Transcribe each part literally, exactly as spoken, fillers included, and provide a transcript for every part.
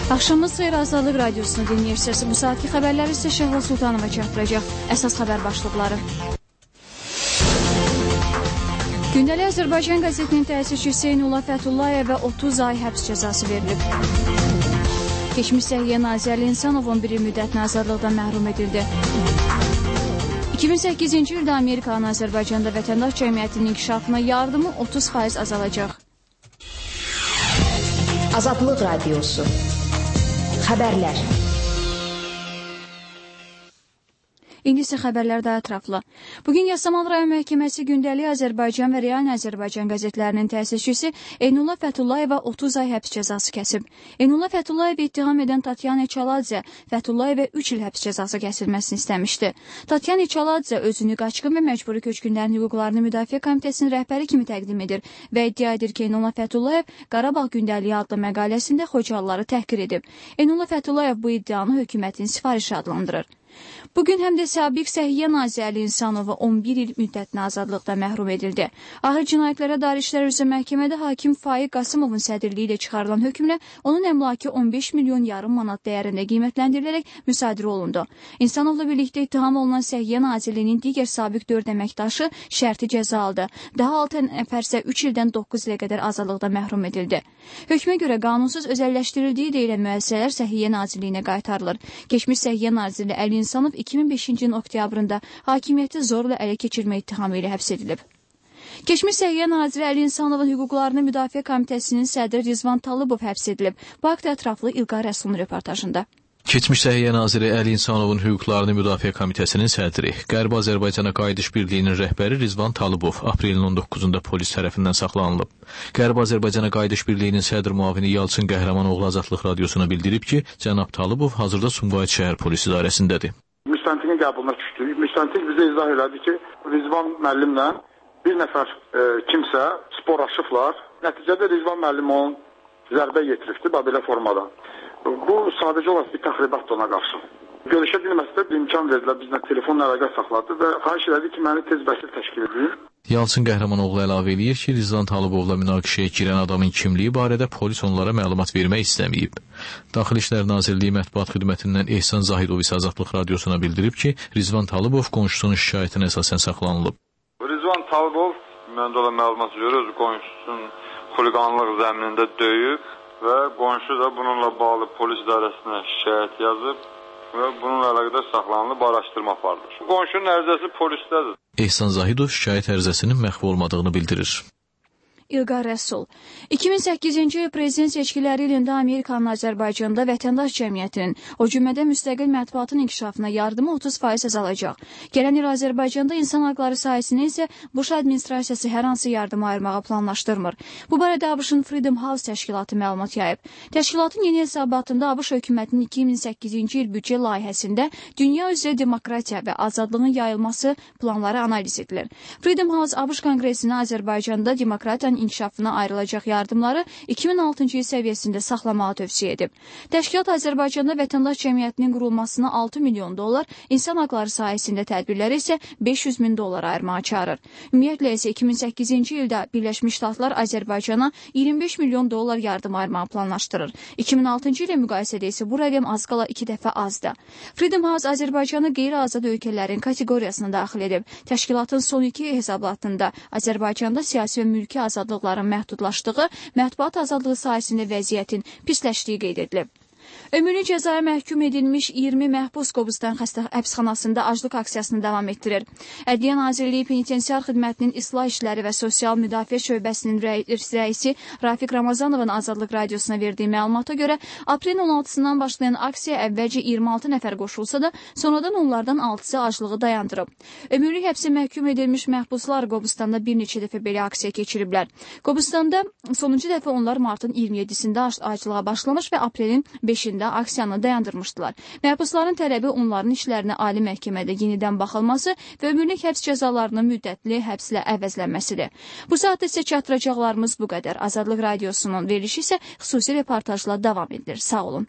Axşamınız xeyir, Azadlıq Radiosunu dinləyirsiniz. Bu saatki xəbərləri isə Şəhla Sultanova çatdıracaq. Əsas xəbər başlıqları. Gündəlik Azərbaycan qəzetinin təsisçisi Eynullah Fətullayevə otuz ay həbs cəzası verilib. Keçmiş Səhiyyə Naziri Əli İnsanov on bir il müddətinə azadlıqdan məhrum edildi. iki min səkkizinci ildə Amerikanın Azərbaycanda vətəndaş cəmiyyətinin inkişafına yardımı otuz faiz azalacaq. Azadlıq Radiosu. Xəbərlər. İndi isə xəbərlər daha ətraflı. Bugün Yasamal rayon məhkəməsi gündəlik Azərbaycan və Real Azərbaycan qəzetlərinin təsisçisi Eynullah Fətullayevə otuz ay həbs cəzası kəsib. Eynullah Fətullayevə ittiham edən Tatyana Çaladzə Fətullayevə üç il həbs cəzası kəsilməsini istəmişdi. Tatyana Çaladzə özünü qaçqın və məcburi köçkünlərin hüquqlarını müdafiə komitəsinin rəhbəri kimi təqdim edir və iddia edir ki, Eynullah Fətullayev Qarabağ gündəliyi adlı məqaləsində Xocalıları təhqir edib. Eynullah Fətullayev bu iddianı hökumətin sifarişi adlandırır. Bugün həm də sabiq Səhiyyə Naziri Əli İnsanova on bir il müddətinə azadlıqdan məhrum edildi. Ağır cinayətlərə dair işlər üzrə məhkəmədə hakim Faiq Qasımovun sədrliyi ilə çıxarılan hökmlə onun əmlakı on beş milyon yarım manat dəyərində qiymətləndirilərək müsadirə olundu. İnsanovla birlikdə ittiham olunan Səhiyyə Nazirliyinin digər sabiq dörd əməkdaşı şərti cəza aldı. Daha altı nəfər isə üç ildən doqquz ilə qədər azadlıqdan məhrum edildi. Hökmə görə qanunsuz özəlləşdirildiyi deyilən müəssisələr Səhiyyə Nazirliyinə qaytarılır. Keçmiş Səhiyyə Naziri Əli İnsanov iki min beşinci ilin oktyabrında hakimiyyəti zorla ələ keçirmə ittihamı ilə həbs edilib. Keçmiş Səhiyyə Naziri Əli İnsanovun hüquqlarını müdafiə komitəsinin sədri Rizvan Talıbov həbs edilib. Bu haqda ətraflı İlqar Rəsulun reportajında. Keçmiş Səhiyyə Naziri Əli İnsanovun hüquqlarını müdafiə komitəsinin sədri, Qərbi Azərbaycana qayıdış birliyinin rəhbəri Rizvan Talıbov aprelin on doqquzunda polis tərəfindən saxlanılıb. Qərbi Azərbaycana qayıdış birliyinin sədr müavini Yalçın Qəhrəmanoğlu Azadlıq Radiosuna bildirib ki, cənab Talıbov hazırda Sumqayıt şəhər polis idarəsindədir. Müstəntiqin qəbuluna düşdük. Müstəntiq bizə izah elədi ki, Rizvan müəllimlə bir nəfər e, kimsə sporlaşıblar. Nəticədə Rizvan müəllim onun zərbə yetiribdi, belə formadan. Bu sadəcə olaraq bir təxribatdır ona qarşı. Görüşə bilməsə də imkan verdilər, bizlə telefonla əlaqə saxladı və xahiş elədi ki, məni tez bəsil təşkil edin. Yalçın Qəhrəmanoğlu əlavə eləyir ki, Rizvan Talıbovla münaqişəyə girən adamın kimliyi barədə polis onlara məlumat vermək istəməyib. Daxili İşlər Nazirliyi mətbuat xidmətindən Ehsan Zahidov isə Azadlıq Radiosuna bildirib ki, Rizvan Talıbov qonşusunun şikayətinə əsasən saxlanılıb. Rizvan Talıbov məndə olan məlumat görə öz qonşusunun xuliqanlıq zəminində döyüb və qonşu da bununla bağlı polis idarəsinə şikayət yazıb və bununla əlaqədar saxlanılıb, araşdırma aparılır. Qonşunun ərizəsi polisdədir. Ehsan Zahidov şikayət ərizəsinin məxfi olmadığını bildirir. İlqar Rəsul. iki min səkkizinci il prezident seçkiləri ilində Amerikanın Azərbaycanda vətəndaş cəmiyyətinin, o cümlədə müstəqil mətbuatın inkişafına yardımı otuz faiz azalacaq. Gələn il Azərbaycanda insan haqları sahəsində isə Bush administrasiyası hər hansı yardım ayırmağı planlaşdırmır. Bu barədə ABŞ-ın Freedom House təşkilatı məlumat yayıb. Təşkilatın yeni hesabatında ABŞ hökumətinin iki min səkkizinci il büdcə layihəsində dünya üzrə demokratiya və azadlığın yayılması planları analiz edilir. Freedom House ABŞ Konqresinə Azərbaycanda demokratiyanın inkişafına ayrılacaq yardımları iki min altıncı il səviyyəsində saxlamağı tövsiyə edib. Təşkilat Azərbaycanda vətəndaş cəmiyyətinin qurulmasına altı milyon dollar, insan haqları sahəsində tədbirləri isə beş yüz min dollar ayırmağa çağırır. Ümumiyyətlə isə iki min səkkizinci ildə Birləşmiş Ştatlar Azərbaycana iyirmi beş milyon dollar yardım ayırmağı planlaşdırır. iki min altıncı ilə müqayisədə isə bu rəqəm az qala iki dəfə azdır. Freedom House Azərbaycanı qeyri-azad ölkələrin kateqoriyasına daxil edib. Təşkilatın son iki hesablatında Azərbaycanda siyasi və mülki azadlıq məhdudlaşdığı, mətbuat azadlığı sahəsində vəziyyətin pisləşdiyi qeyd edilib. Ömürlük cəzaya məhkum edilmiş iyirmi məhbus Qobustan xəstə həbsxanasında aclıq aksiyasını davam etdirir. Ədliyyə Nazirliyi Penitensiar Xidmətinin İslah İşləri və Sosial Müdafiə Şöbəsinin rəisi Rafiq Ramazanovun Azadlıq Radiosuna verdiyi məlumata görə aprelin on altısından başlayan aksiya əvvəlcə iyirmi altı nəfər qoşulsa da, sonradan onlardan altısı aclığı dayandırıb. Ömürlük həbsə məhkum edilmiş məhbuslar Qobustanda bir neçə dəfə belə aksiya keçiriblər. Qobustanda sonuncu dəfə onlar martın iyirmi yeddisində aclığa başlamış və aprelin beşində aksiyanı dayandırmışdılar. Məhbusların tələbi onların işlərinə ali məhkəmədə yenidən baxılması və ömürlük həbs cəzalarının müddətli həbslə əvəzlənməsidir. Bu saatda isə çatdıracaqlarımız bu qədər. Azadlıq Radiosunun verilişi isə xüsusi reportajla davam edilir. Sağ olun.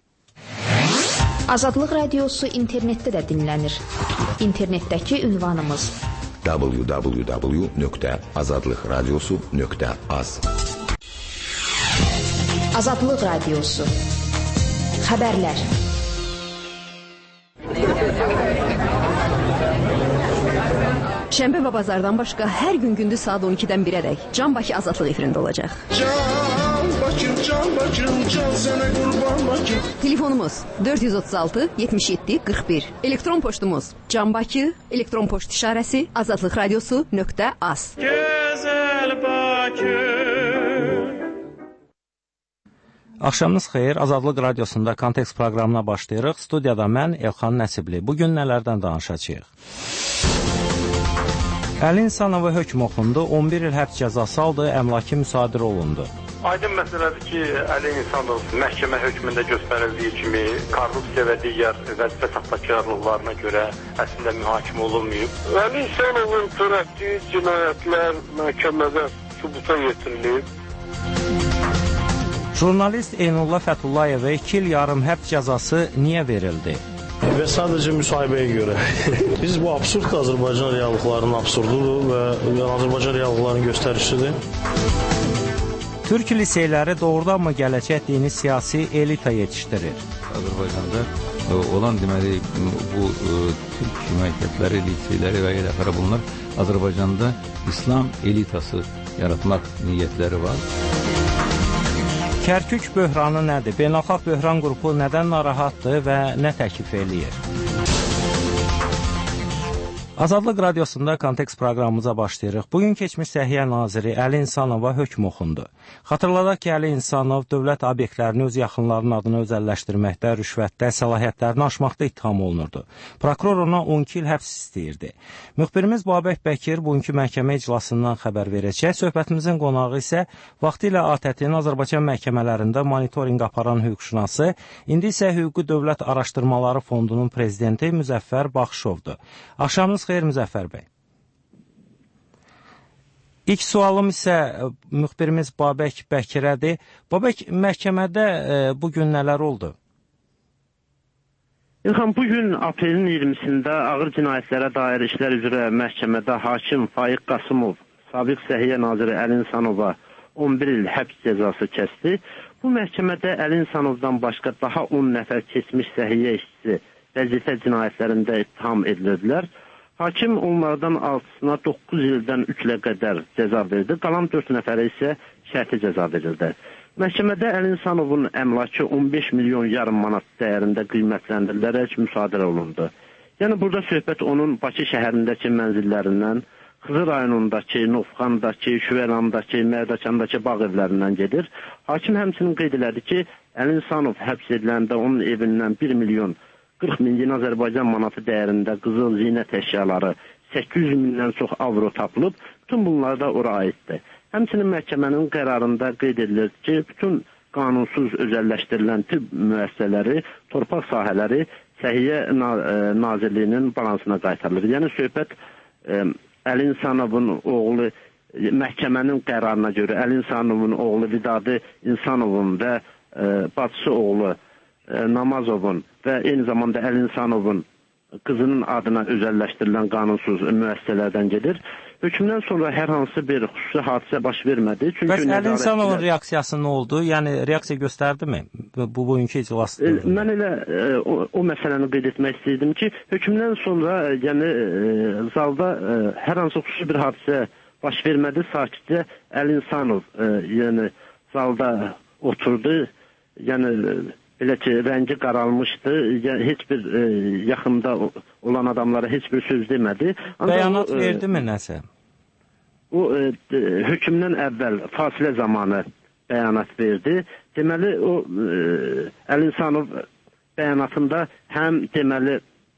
Azadlıq Radiosu internetdə də dinlənir. İnternetdəki ünvanımız w w w nöqtə azadlıq radiosu nöqtə az. Azadlıq Radiosu. Xəbərlər. Şənbə və bazardan başqa hər gün gündüz saat on ikidən birədək Can Bakı Azadlıq efirində olacaq. Can Bakım, Can Bakım, can sənə qurban Bakım. Telefonumuz dörd yüz otuz altı yetmiş yeddi qırx bir. Elektron poçtumuz Can Bakı, elektron poçt işarəsi azadlıq radiosu nöqtə az. Gözəl Bakı. Axşamınız xeyir, Azadlıq Radiosunda Kontekst proqramına başlayırıq. Studiyada mən Elxan Nəsibli. Bugün nələrdən danışacağıq? Əli İnsanova hökm oxundu, on bir il həbs cəzası aldı, əmlaki müsadirə olundu. Aydın məsələdir ki, Əli İnsanov məhkəmə hökmündə göstərildiyi kimi korrupsiya və digər vəzifə saxtakarlıqlarına görə əslində mühakimə olunmayıb. Əli İnsanovun törətdiyi cinayətlər məhkəmədə sübuta yetirilib. Jurnalist Eynullah Fətullayevə iki il yarım həbs cəzası niyə verildi? Və sadəcə müsahibəyə görə. Biz bu absurd Azərbaycan reallıqlarının absurdudur və Azərbaycan reallıqlarının göstərişidir. Türk liseyləri doğrudanmı gələcək dini siyasi elita yetişdirir? Azərbaycanda olan deməli bu Türk məktəbləri, liseyləri və eləxara bunlar Azərbaycanda İslam elitası yaratmaq niyyətləri var. Kərkük böhranı nədir? Beynəlxalq böhran qrupu nədən narahatdır və nə təklif eləyir? Azadlıq Radiosunda Kontekst proqramımıza başlayırıq. Bugün keçmiş Səhiyyə Naziri Əli İnsanova hökm oxundu. Xatırladaq ki, Əli İnsanov dövlət obyektlərini öz yaxınlarının adına özəlləşdirməkdə, rüşvətdə, səlahiyyətlərini aşmaqda ittiham olunurdu. Prokuror ona on iki il həbs istəyirdi. Müxbirimiz Babək Bəkir bugünkü məhkəmə iclasından xəbər verəcək. Söhbətimizin qonağı isə vaxtilə A T T-nin Azərbaycan məhkəmələrində monitorinq aparan hüquqşünası, indi isə Hüquqi Dövlət Araşdırmaları Fondunun prezidenti Müzəffər Baxışovdur. Axşamınız xeyir Müzəffər bəy. İlk sualım isə müxbirimiz Babək Bəkirədir. Babək, məhkəmədə e, bugün nələr oldu? İlham, bugün aprelin iyirmisində ağır cinayətlərə dair işlər üzrə məhkəmədə hakim Faiq Qasımov, sabiq Səhiyyə Naziri Əli İnsanova on bir il həbs cəzası kəsdi. Bu məhkəmədə Əli İnsanovdan başqa daha on nəfər keçmiş səhiyyə işçisi vəzifə cinayətlərində ittiham edilirlər. Hakim onlardan altısına doqquz ildən üç ilə qədər cəza verdi, qalan dörd nəfərə isə şərti cəza verildi. Məhkəmədə Əli İnsanovun əmlakı on beş milyon yarım manat dəyərində qiymətləndirilərək müsadirə olundu. Yəni burada söhbət onun Bakı şəhərindəki mənzillərindən, Xızı rayonundakı, Novxandakı, Şüvəlandakı, Mərdəkandakı bağ evlərindən gedir. Hakim həmçinin qeyd elədi ki, Əli İnsanov həbs ediləndə onun evindən bir milyon qırx min Azərbaycan manatı dəyərində qızıl zinət əşyaları, səkkiz yüz mindən çox avro tapılıb, bütün bunlar da ora aiddir. Həmçinin məhkəmənin qərarında qeyd edilir ki, bütün qanunsuz özəlləşdirilən tibb müəssisələri, torpaq sahələri Səhiyyə Nazirliyinin balansına qaytarılır. Yəni söhbət ə, Əli İnsanovun oğlu, məhkəmənin qərarına görə Əli İnsanovun oğlu Vidadi İnsanovun və ə, bacısı oğlu Namazovun və eyni zamanda Əli İnsanovun qızının adına özəlləşdirilən qanunsuz müəssisələrdən gedir. Hökmdən sonra hər hansı bir xüsusi hadisə baş vermədi. Çünki Bəs Əli İnsanovun reaksiyası nə oldu? Yəni reaksiya göstərdimi bu bugünkü iclasda? E, mən elə e, o, o məsələni qeyd etmək istəyirdim ki, hökmdən sonra yəni e, zalda e, hər hansı xüsusi bir hadisə baş vermədi. Sakitcə Əli İnsanov e, yəni zalda oturdu. Yəni elə ki, rəngi qaralmışdı, heç bir e, yaxında olan adamlara heç bir söz demədi. Bəyanat o, verdi mi nəsə? O, e, hökmdən əvvəl fasilə zamanı bəyanat verdi. Deməli, o, e, Əli İnsanov bəyanatında həm deməli,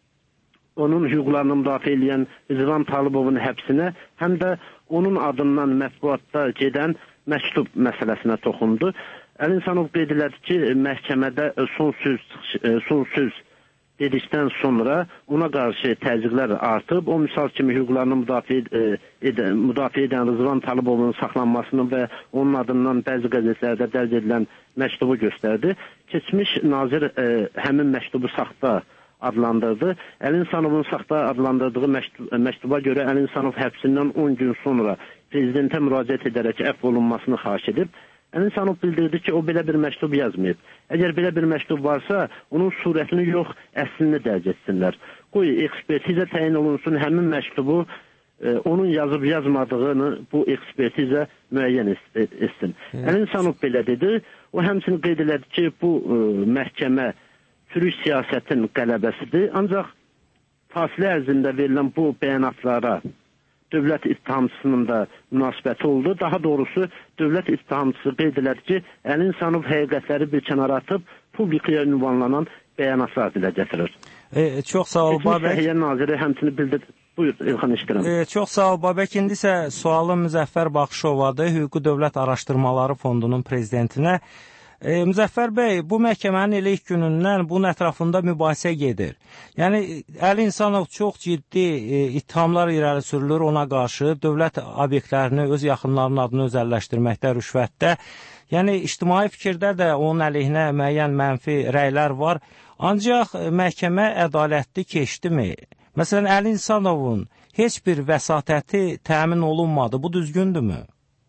onun hüquqlarını müdafiə edən Rizvan Talıbovun həbsinə, həm də onun adından mətbuatda gedən məktub məsələsinə toxundu. Əli İnsanov qeyd elədi ki, məhkəmədə son söz, son söz dedikdən sonra ona qarşı təzyiqlər artıb. O misal kimi hüquqlarını müdafiə, edən, müdafiə edən Rizvan Talıbovun saxlanmasını və onun adından bəzi qəzetlərdə dərc edilən məktubu göstərdi. Keçmiş nazir e, həmin məktubu saxta adlandırdı. Əli İnsanovun saxta adlandırdığı məktub, məktuba görə Əli İnsanov həbsindən on gün sonra prezidentə müraciət edərək əfv olunmasını xahiş edib. Əli İnsanov bildirdi ki, o belə bir məktub yazmayıb. Əgər belə bir məktub varsa, onun surətini yox, əslini dərc etsinlər. Qoy ekspertizə təyin olunsun, həmin məktubu e, onun yazıb yazmadığını bu ekspertizə müəyyən etsin. Evet. Əli İnsanov belə dedi. O həmçinin qeyd elədi ki, bu e, məhkəmə çürük siyasətin qələbəsidir. Ancaq fasilə ərzində verilən bu bəyanatlara dövlət ittihamçısının da münasibəti oldu. Daha doğrusu, dövlət ittihamçısı qeyd elədi ki, Əli İnsanov həqiqətləri bir kənara atıb, publikaya ünvanlanan bəyanatlar dilə gətirir. E, çox sağ ol, Babək. Səhiyyə naziri həmçini bildirdi. Buyur, İlxan iştirəm. E, çox sağ ol, Babək. İndi isə sualım Müzəffər Baxışovadır, Hüquqi Dövlət Araşdırmaları Fondunun prezidentinə. E, Müzəffər bəy, bu məhkəmənin elə ilk günündən bunun ətrafında mübahisə gedir. Yəni, Əli İnsanov çox ciddi e, ittihamlar irəli sürülür ona qarşı, dövlət obyektlərini öz yaxınlarının adını özəlləşdirməkdə, rüşvətdə. Yəni, ictimai fikirdə də onun əleyhinə müəyyən mənfi rəylər var. Ancaq məhkəmə ədalətli keçdimi? Məsələn, Əli İnsanovun heç bir vəsatəti təmin olunmadı. Bu düzgündürmü?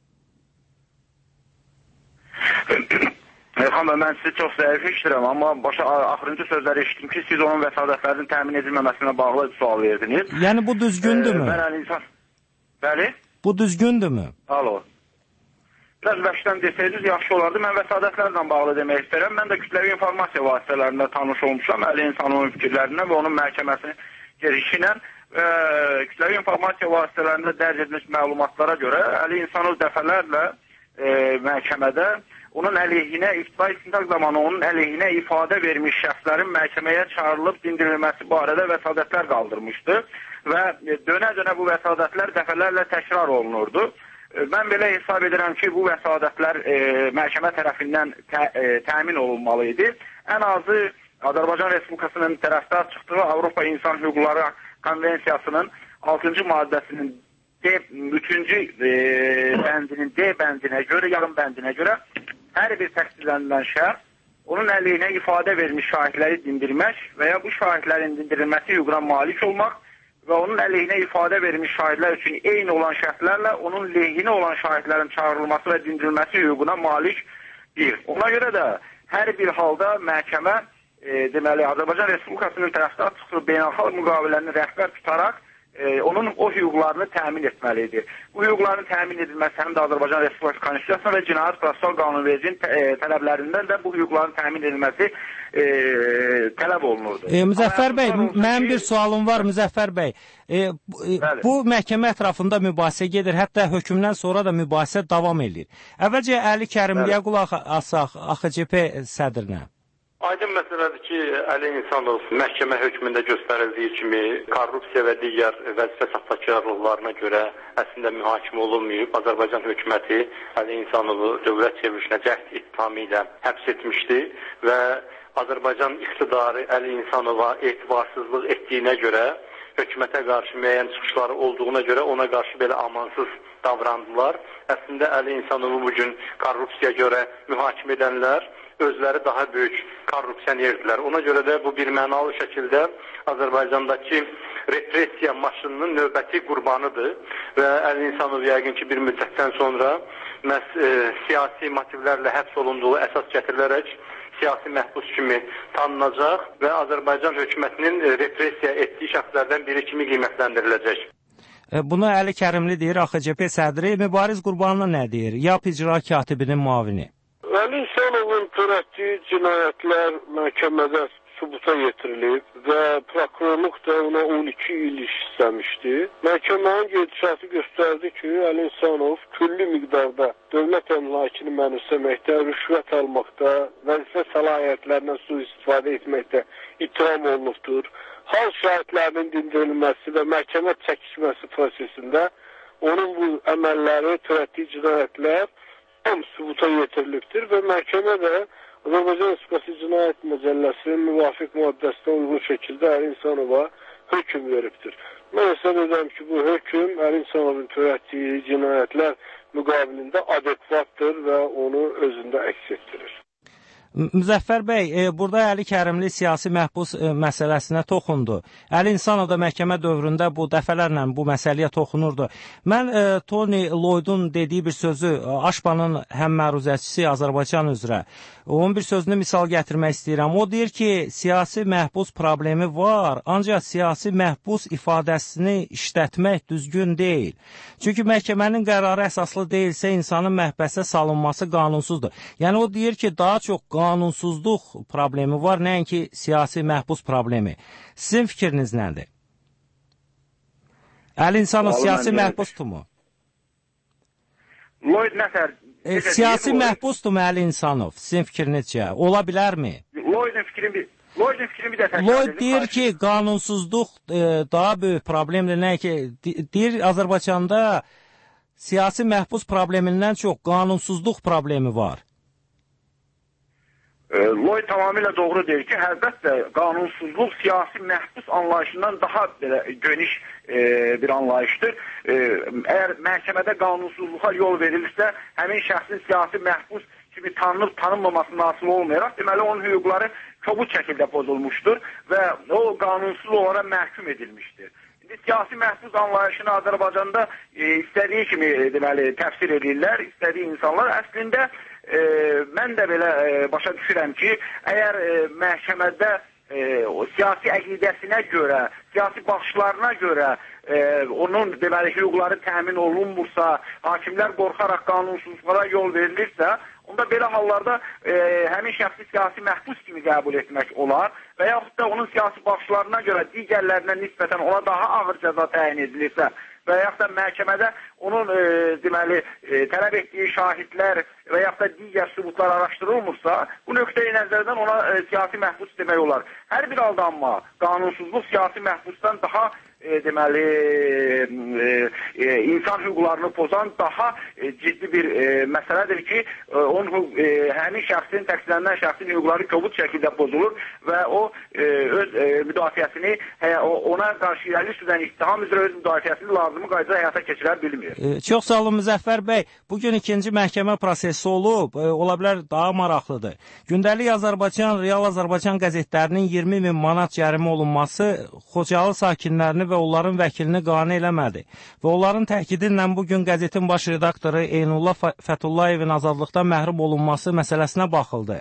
Elxan bəy, mən sizi çox zəif eşidirəm, amma başa axırıncı sözləri eşitdim ki, siz onun vəsadətlərinin təmin edilməməsinə bağlı sual verdiniz. Yəni bu düzgündürmü? Ee, mən Əli İnsan... Bəli? Bu düzgündürmü? Alo. Biraz vəşdən desəydiniz, yaxşı olardı. Mən vəsadətlərlə bağlı demək istəyirəm. Mən də kütləvi informasiya vasitələrində tanış olmuşam Əli İnsanovun fikirlərindən və onun məhkəməsinin girişi ilə. E, kütləvi informasiya vasitələrində dərc edilmiş məlumatlara görə Əli İnsanov dəfələrlə e, məhkəmədə onun əleyhinə, iftira istintaq zamanı onun əleyhinə ifadə vermiş şəxslərin məhkəməyə çağırılıb dindirilməsi barədə vəsadətlər qaldırmışdı və dönə-dönə bu vəsadətlər dəfələrlə təkrar olunurdu. Mən belə hesab edirəm ki, bu vəsadətlər e, məhkəmə tərəfindən tə, e, təmin olunmalı idi. Ən azı Azərbaycan Respublikasının tərəfdar çıxdığı Avropa İnsan Hüquqları Konvensiyasının altıncı maddəsinin D, üçüncü e, bəndinin D bəndinə görə, yarım bəndinə görə hər bir təqsirlənilən şəxs onun əleyhinə ifadə vermiş şahidləri dindirmək və ya bu şahidlərin dindirilməsi hüququna malik olmaq və onun əleyhinə ifadə vermiş şahidlər üçün eyni olan şərtlərlə onun lehinə olan şahidlərin çağırılması və dindirilməsi hüququna malik bir. Ona görə də hər bir halda məhkəmə e, deməli Azərbaycan Respublikasının tərəfdar çıxdığı beynəlxalq müqaviləni rəhbər tutaraq e, onun o hüquqlarını təmin etməlidir. Bu hüquqların təmin edilməsi həm də Azərbaycan Respublikası Konstitusiyasına və Cinayət Prosessual Qanunvericinin e, tələblərindən də bu hüquqların təmin edilməsi e, tələb olunurdu. E, Müzəffər bəy, mənim bir sualım var Müzəffər bəy. E, bu, bu məhkəmə ətrafında mübahisə gedir, hətta hökmdən sonra da mübahisə davam edir. Əvvəlcə Əli Kərimliyə qulaq asaq, A X C P sədrinə. Aydın məsələdir ki, Əli İnsanov məhkəmə hökmündə göstərildiyi kimi korrupsiya və digər vəzifə saxtakarlıqlarına görə əslində mühakimə olunmayıb. Azərbaycan hökuməti Əli İnsanovu dövlət çevrilişinə cəhd ittihamı ilə həbs etmişdi və Azərbaycan iqtidarı Əli İnsanova etibarsızlıq etdiyinə görə, hökumətə qarşı müəyyən çıxışları olduğuna görə ona qarşı belə amansız davrandılar. Əslində Əli İnsanovu bugün korrupsiya görə mühakimə edənlər özləri daha böyük korrupsionerdirlər. Ona görə də bu bir mənalı şəkildə Azərbaycandakı repressiya maşınının növbəti qurbanıdır və Əli İnsanov yəqin ki bir müddətdən sonra məhz e, siyasi motivlərlə həbs olunduğu əsas gətirilərək siyasi məhbus kimi tanınacaq və Azərbaycan hökumətinin e, repressiya etdiyi şəxslərdən biri kimi qiymətləndiriləcək. Buna Əli Kərimli deyir, A X C P sədri. Mübariz Qurbanlı nə deyir? YAP icra katibinin müavini. Əli İnsanovun törətdiyi cinayətlər məhkəmədə sübuta yetirilib və prokurorluq da ona on iki il iş istəmişdi. Məhkəmənin gedişatı göstərdi ki, Əli İnsanov külli miqdarda dövlət əmlakını mənimsəməkdə, rüşvət almaqda, vəzifə səlahiyyətlərindən sui-istifadə etməkdə ittiham olunubdur. Hal şahidlərinin dindirilməsi və məhkəmə çəkişməsi prosesində onun bu əməlləri, törətdiyi cinayətlər tam sübuta yetirilibdir və məhkəmə də Azərbaycan Respublikası Cinayət Məcəlləsinin müvafiq maddəsinə uyğun şəkildə Əli İnsanova hökm veribdir. Mən hesab edirəm ki, bu hökm Əli İnsanovun törətdiyi cinayətlər müqabilində adekvatdır və onu özündə əks etdirir. Müzəffər bəy, e, burada Əli Kərimli siyasi məhbus e, məsələsinə toxundu. Əli İnsanov da məhkəmə dövründə bu dəfələrlə bu məsələyə toxunurdu. Mən e, Tony Lloydun dediyi bir sözü, Aşpanın həm məruzəçisi Azərbaycan üzrə, onun bir sözünü misal gətirmək istəyirəm. O deyir ki, siyasi məhbus problemi var, ancaq siyasi məhbus ifadəsini işlətmək düzgün deyil. Çünki məhkəmənin qərarı əsaslı deyilsə, insanın məhbəsə salınması qanunsuzdur. Yəni o deyir ki, daha çox qanunsuzluq problemi var, nəinki siyasi məhbus problemi. Sizin fikriniz nədir? Əli İnsanov siyasi məhbusdurmu? Lloyd nəsər? E, siyasi məhbusdurmu Əli İnsanov? Sizin fikrinizcə? Ola bilərmi? Lloydun fikrini bir Lloydun fikrini bir də təkrar Lloyd deyir ki, qanunsuzluq e, daha böyük problemdir. Nə ki, deyir Azərbaycanda siyasi məhbus problemindən çox qanunsuzluq problemi var. Lloyd tamamilə doğru deyir ki, əlbəttə qanunsuzluq siyasi məhbus anlayışından daha belə geniş e, bir anlayışdır. E, əgər məhkəmədə qanunsuzluğa yol verilirsə, həmin şəxsin siyasi məhbus kimi tanınıb tanınmamasından asılı olmayaraq, deməli onun hüquqları kobud şəkildə pozulmuşdur və o qanunsuz olaraq məhkum edilmişdir. İndi siyasi məhbus anlayışını Azərbaycanda e, istədiyi kimi e, deməli təfsir edirlər, istədiyi insanlar. Əslində e, mən də belə e, başa düşürəm ki, əgər e, məhkəmədə e, o siyasi əqidəsinə görə, siyasi baxışlarına görə e, onun deməli hüquqları təmin olunmursa, hakimlər qorxaraq qanunsuzluğa yol verilirsə, onda belə hallarda e, həmin şəxsi siyasi məhbus kimi qəbul etmək olar və yaxud da onun siyasi baxışlarına görə digərlərinə nisbətən ona daha ağır cəza təyin edilirsə və yaxud da məhkəmədə onun e, deməli e, tələb etdiyi şahidlər və yaxud da digər sübutlar araşdırılmırsa, bu nöqteyi nəzərdən ona e, siyasi məhbus demək olar. Hər bir aldanma, qanunsuzluq siyasi məhbusdan daha e, deməli e, e, insan hüquqlarını pozan daha e, ciddi bir e, məsələdir ki, e, onun e, həmin şəxsin, təqsirlənən şəxsin hüquqları kobud şəkildə pozulur və o e, öz e, müdafiəsini, hə, ona qarşı irəli sürülən ittiham üzrə öz müdafiəsini lazımı qaydada həyata keçirə bilmir. E, çox sağ olun Müzəffər bəy. Bugün ikinci məhkəmə prosesi olub, e, ola bilər daha maraqlıdır. Gündəlik Azərbaycan, Real Azərbaycan qəzetlərinin iyirmi min manat cərimə olunması Xocalı sakinlərini və onların vəkilini qane eləmədi. Və onların təkidi ilə bugün qəzetin baş redaktoru Eynullah Fətullayevin azadlıqdan məhrum olunması məsələsinə baxıldı.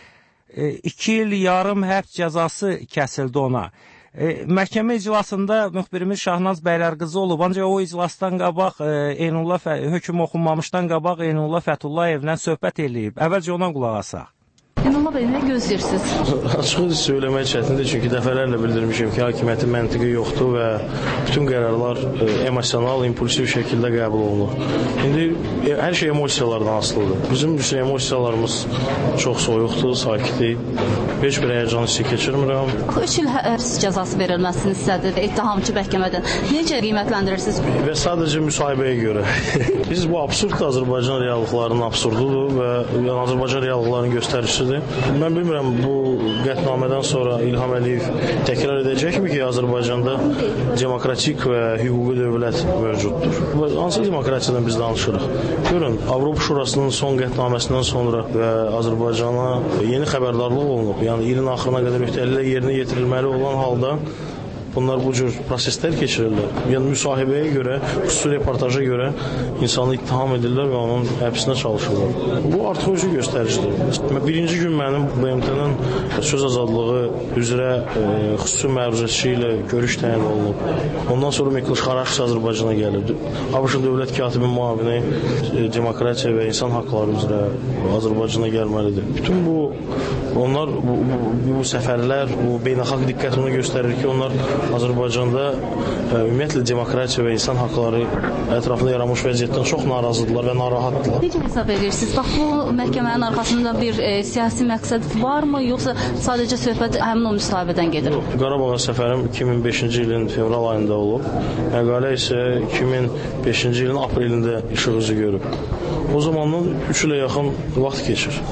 E, iki il yarım həbs cəzası kəsildi ona. E, məhkəmə iclasında müxbirimiz Şahnaz Bəylərqızı olub, ancaq o iclasdan qabaq e, Eynullah hökm oxunmamışdan qabaq Eynullah Fətullayevlə söhbət eləyib. Əvvəlcə ona qulaq asaq. Eynullah bəy, nə gözləyirsiniz? Açığı söyləmək çətindir, çünki dəfələrlə bildirmişim ki, hakimiyyətin məntiqi yoxdur və bütün qərarlar e, emosional, impulsiv şəkildə qəbul olunur. İndi e, hər şey emosiyalardan asılıdır. Bizim üçün emosiyalarımız çox soyuqdur, sakitdir. Heç bir həyəcan hissi keçirmirəm. üç il həbs cəzası verilməsini istədi ittihamçı məhkəmədən. Necə qiymətləndirirsiniz? Və sadəcə müsahibəyə görə. Biz bu absurd Azərbaycan reallıqlarının absurdudur və yəni, Azərbaycan reallıqlarının göstəricisidir. Mən bilmirəm, bu qətnamədən sonra İlham Əliyev təkrar edəcəkmi ki, Azərbaycanda demokratik və hüquqi dövlət mövcuddur. Hansı demokratiyadan biz danışırıq? Görün, Avropa Şurasının son qətnaməsindən sonra və Azərbaycana yeni xəbərdarlıq olunub. Yəni, ilin axırına qədər öhdəliklər yerinə yetirilməli olan halda bunlar bu cür proseslər keçirirlər. Yəni, müsahibəyə görə, xüsusi reportaja görə insanı ittiham edirlər və onun həbsinə çalışırlar. Bu artıq özü göstəricidir. Birinci gün mənim B M T-nin söz azadlığı üzrə e, xüsusi məruzəçi ilə görüş təyin olunub. Ondan sonra Miklos Xaraşqis Azərbaycana gəlib. ABŞ-ın dövlət katibi müavini e, demokratiya və insan haqları üzrə Azərbaycana gəlməlidir. Bütün bu, onlar, bu, bu, bu səfərlər, bu beynəlxalq diqqət onu göstərir ki, onlar Azərbaycanda ə, ümumiyyətlə demokratiya və insan haqları ətrafında yaranmış vəziyyətdən çox narazıdırlar və narahatdırlar. Necə hesab edirsiniz? Bax, bu məhkəmənin arxasında bir e, siyasi məqsəd varmı, yoxsa sadəcə söhbət həmin o müsahibədən gedir? Qarabağa səfərim iki min beşinci ilin fevral ayında olub. Məqalə isə iki min beşinci ilin aprelində işıq üzü görüb. O zamandan üç ilə yaxın vaxt keçir.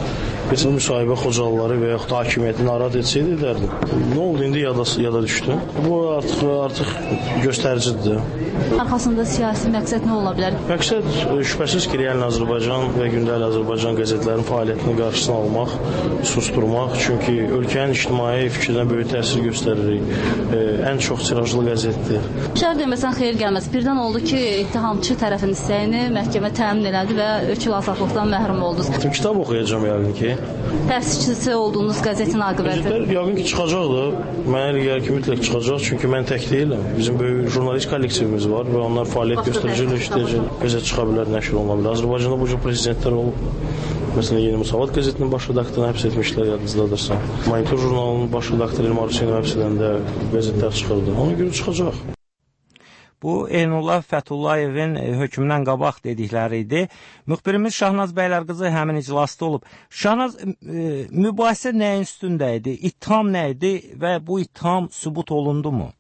Keçən müsahibə Xocalıları və yaxud hakimiyyəti narahat etsəydi edərdim. Nə oldu indi yada, yada düşdü? Bu artıq, artıq göstəricidir. Arxasında siyasi məqsəd nə ola bilər? Məqsəd şübhəsiz ki, Real Azərbaycan və Gündəlik Azərbaycan qəzetlərinin fəaliyyətini qarşısını almaq, susturmaq. Çünki ölkənin ictimai fikrinə böyük təsir göstəririk. E, ən çox tirajlı qəzetdir. Şəhər deməsən xeyir gəlməz. Birdən oldu ki, ittihamçı tərəfin istəyini məhkəmə təmin elədi və ökül azadlıqdan məhrum oldunuz. Kitab oxuyacağam yəqin ki. Təəssüsçüsü olduğunuz qəzetin aqibəti? Qəzetlər yəqin ki, çıxacaqdır. Mənə elə gəlir ki, mütləq çıxacaq. Çünki mən tək deyiləm. Bizim böyük jurnalist kollektivimiz var və onlar fəaliyyət göstərəcək, işləyəcək. Qəzet çıxa bilər, nəşr oluna bilər. Azərbaycanda bu cür prezidentlər olub. Məsələn, Yeni Musavat qəzetinin baş redaktorunu həbs etmişlər, yadınızdadırsa. Monitor jurnalının baş redaktoru Elmar Hüseynov həbs edəndə qəzetlər çıxırdı. Ona görə çıxacaq. Bu, Eynullah Fətullayevin hökmündən qabaq dedikləri idi. Müxbirimiz Şahnaz Bəylərqızı həmin iclasda olub. Şahnaz, mübahisə nəyin üstündə idi? İttiham nə idi və bu ittiham sübut olundu mu?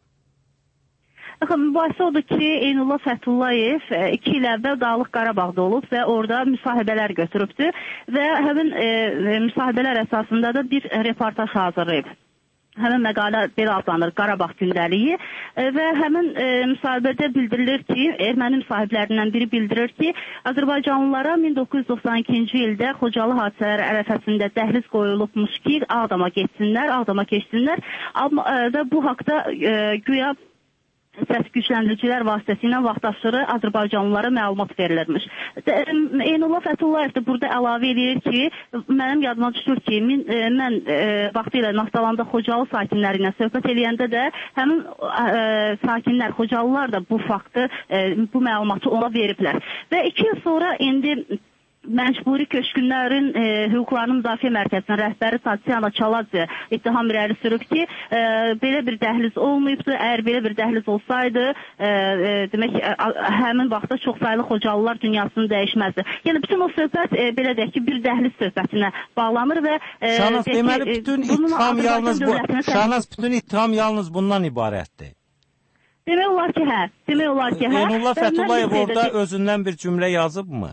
Mübahisə odur ki, Eynullah Fətullayev iki il əvvəl Dağlıq Qarabağda olub və orada müsahibələr götürübdür və həmin e, müsahibələr əsasında da bir reportaj hazırlayıb. Həmin məqalə belə adlanır, Qarabağ gündəliyi və həmin e, müsahibədə bildirilir ki, erməni müsahiblərindən biri bildirir ki, Azərbaycanlılara min doqquz yüz doxsan ikinci ildə Xocalı hadisələri ərəfəsində dəhliz qoyulubmuş ki, Ağdama getsinlər, Ağdama keçsinlər və bu haqda e, güya səs gücləndiricilər vasitəsilə vaxtaşırı Azərbaycanlılara məlumat verilirmiş. Eynullah Fətullayev də burada əlavə edir ki, mənim yadıma düşür ki, min, e, mən e, vaxtı ilə Naftalanda Xocalı sakinləri ilə söhbət eləyəndə də həmin e, sakinlər, Xocalılar da bu faktı, e, bu məlumatı ona veriblər. Və iki il sonra indi Məcburi Köçkünlərin e, Hüquqlarının Müdafiə Mərkəzinin rəhbəri Tatyana Çaladze ittiham irəli sürüb ki, e, belə bir dəhliz olmayıbdır. Əgər belə bir dəhliz olsaydı, e, e, demək, e, həmin vaxtda çox saylı Xocalılar dünyasını dəyişməzdi. Yəni, bütün o söhbət, e, belə deyək ki, bir dəhliz söhbətinə bağlanır və... E, Şahnaz, deməli, bütün ittiham yalnız bu, Şahnaz, bütün ittiham yalnız bundan ibarətdir. Demək olar ki, hə. Demək olar ki, hə. Eynullah Fətullayev orada özündən bir cümlə yazıbmı?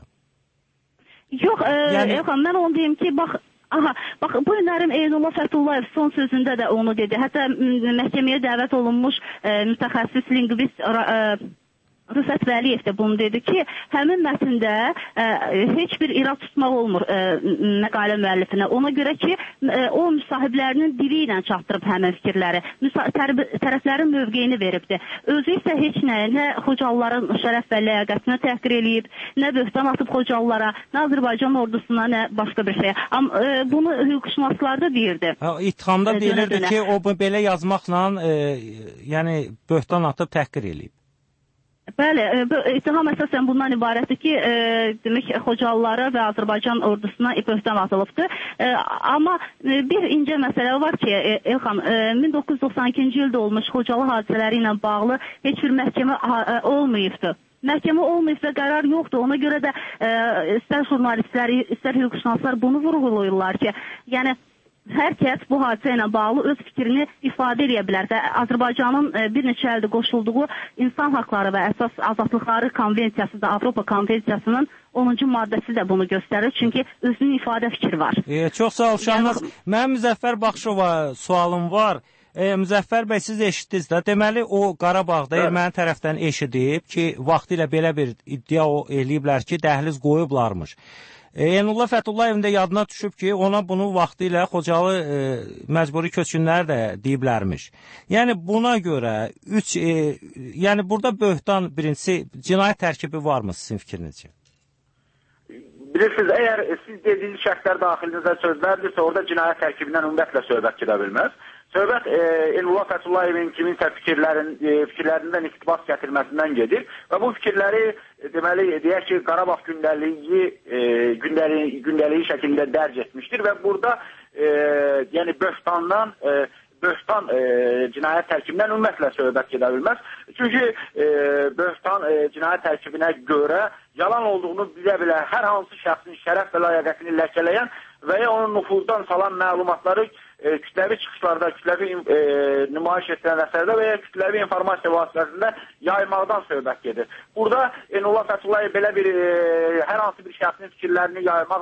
Yox, e, yəni... yox, mən onu deyim ki, bax, aha, bax, bu günlərim Eynullah Fətullayev son sözündə də onu dedi. Hətta məhkəməyə dəvət olunmuş e, mütəxəssis lingvist e, Rüfət Vəliyev də bunu dedi ki, həmin mətndə e, heç bir irad tutmaq olmur e, məqalə müəllifinə. Ona görə ki, e, o müsahiblərinin dili ilə çatdırıb həmin fikirləri, tərəflərin mövqeyini veribdir. Özü isə heç nə, nə Xocalıların şərəf və ləyaqətinə təhqir eləyib, nə böhtan atıb Xocalılara, nə Azərbaycan ordusuna, nə başqa bir şeyə. Amma e, bunu hüquqşünaslar da deyirdi. İttihamda e, deyilirdi ki, o belə yazmaqla e, yəni böhtan atıb təhqir eləyib. Bəli, ittiham əsasən bundan ibarətdir ki, e, demək, Xocalılara və Azərbaycan ordusuna böhtan atılıbdır. E, amma bir incə məsələ var ki, e, Elxan, e, min doqquz yüz doxsan ikinci ildə olmuş Xocalı hadisələri ilə bağlı heç bir məhkəmə e, olmayıbdır. Məhkəmə olmayıb və qərar yoxdur. Ona görə də e, istər jurnalistlər, istər hüquqşünaslar bunu vurğulayırlar ki, yəni hər kəs bu hadisə ilə bağlı öz fikrini ifadə edə bilər və Azərbaycanın bir neçə ildə qoşulduğu İnsan Haqları və Əsas Azadlıqları Konvensiyası da, Avropa Konvensiyasının onuncu maddəsi də bunu göstərir. Çünki özünün ifadə fikri var. E, çox sağ ol, Şahnaz. Yəni, mənim Müzəffər Baxışova sualım var. E, Müzəffər bəy, siz eşitdiniz də. Deməli, o Qarabağda erməni tərəfdən eşidib ki, vaxtı ilə belə bir iddia eləyiblər ki, dəhliz qoyublarmış. Eynullah Fətullayevin də yadına düşüb ki, ona bunu vaxtı ilə Xocalı e, məcburi köçkünlər də deyiblərmiş. Yəni buna görə üç, e, yəni burada böhtan birincisi cinayət tərkibi varmı sizin fikrinizcə? Bilirsiniz, əgər siz dediyiniz şərtlər daxilinizdə sözlərdirsə, orada cinayət tərkibindən ümumiyyətlə söhbət gedə bilməz. Söhbət e, Eynullah Fətullayevin kiminsə fikirlərin, e, fikirlərindən iqtibas gətirməsindən gedir və bu fikirləri e, deməli, deyək ki, Qarabağ gündəliyi, e, gündəliyi, gündəliyi şəkildə dərc etmişdir və burada e, yəni böhtandan, e, böhtan e, cinayət tərkibindən ümumiyyətlə söhbət gedə bilməz. Çünki e, böhtan e, cinayət tərkibinə görə yalan olduğunu bilə-bilə hər hansı şəxsin şərəf və layiqətini ləkələyən və ya onun nüfuzdan salan məlumatları e, kütləvi çıxışlarda, kütləvi e, nümayiş etdirən əsərdə və ya kütləvi informasiya vasitəsində yaymaqdan söhbət gedir. Burada Eynullah Fəthullayev belə bir e, hər hansı bir şəxsin fikirlərini yaymaqla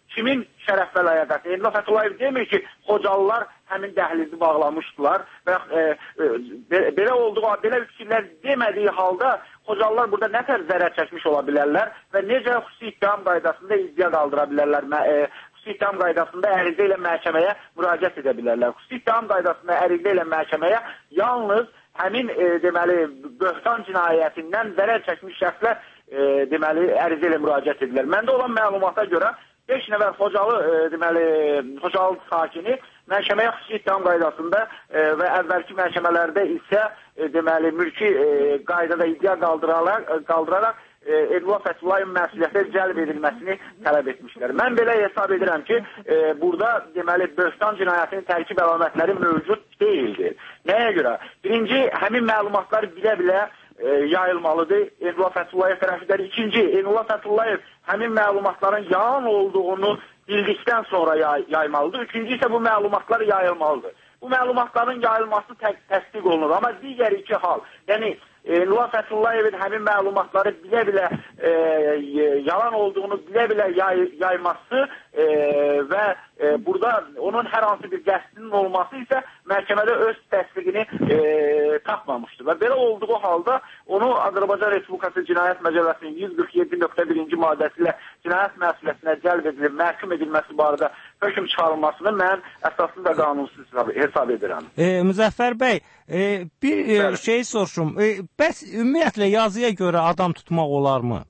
kimin şərəf və ləyaqəti? Elnur Fəthullayev demir ki, Xocalılar həmin dəhlizi bağlamışdılar və e, e, belə olduğu, belə fikirlər demədiyi halda Xocalılar burada nə tər zərər çəkmiş ola bilərlər və necə xüsusi ittiham qaydasında iddia qaldıra bilərlər, e, xüsusi ittiham qaydasında ərizə ilə məhkəməyə müraciət edə bilərlər. Xüsusi ittiham qaydasında ərizə ilə məhkəməyə yalnız həmin e, deməli, böhtan cinayətindən zərər çəkmiş şəxslər e, deməli, ərizə ilə müraciət edirlər. Məndə olan məlumata görə beş nəfər Xocalı, e, deməli, Xocalı sakini məhkəməyə xüsusi ittiham qaydasında e, və əvvəlki məhkəmələrdə isə e, deməli, mülki e, qaydada iddia qaldıraraq, qaldıraraq e, Elnur Fəthullayev məsuliyyətə cəlb edilməsini tələb etmişlər. Mən belə hesab edirəm ki, e, burada deməli, böhtan cinayətinin tərkib əlamətləri mövcud deyildir. Nəyə görə? Birinci, həmin məlumatlar bilə-bilə e, yayılmalıdır Elnur Fəthullayev tərəfindən. İkinci, Elnur Fəthullayev həmin məlumatların yalan olduğunu bildikdən sonra yay yaymalıdır. Üçüncü isə bu məlumatlar yayılmalıdır. Bu məlumatların yayılması tə təsdiq olunur. Amma digər iki hal, yəni Elnur Fətullayevin həmin məlumatları bilə-bilə e, yalan olduğunu bilə-bilə yay yayması e, və e, burada onun hər hansı bir qəsdinin olması isə məhkəmədə öz təsdiqini e, tapmamışdır. Və belə olduğu halda onu Azərbaycan Respublikası Cinayət Məcəlləsinin yüz qırx yeddi nöqtə birinci maddəsi ilə cinayət məsuliyyətinə cəlb edilib, məhkum edilməsi barədə hökm çıxarılmasını mən əsaslı da qanunsuz hesab edirəm. E, Müzəffər bəy, e, bir e, şey soruşum. E, bəs ümumiyyətlə yazıya görə adam tutmaq olarmı?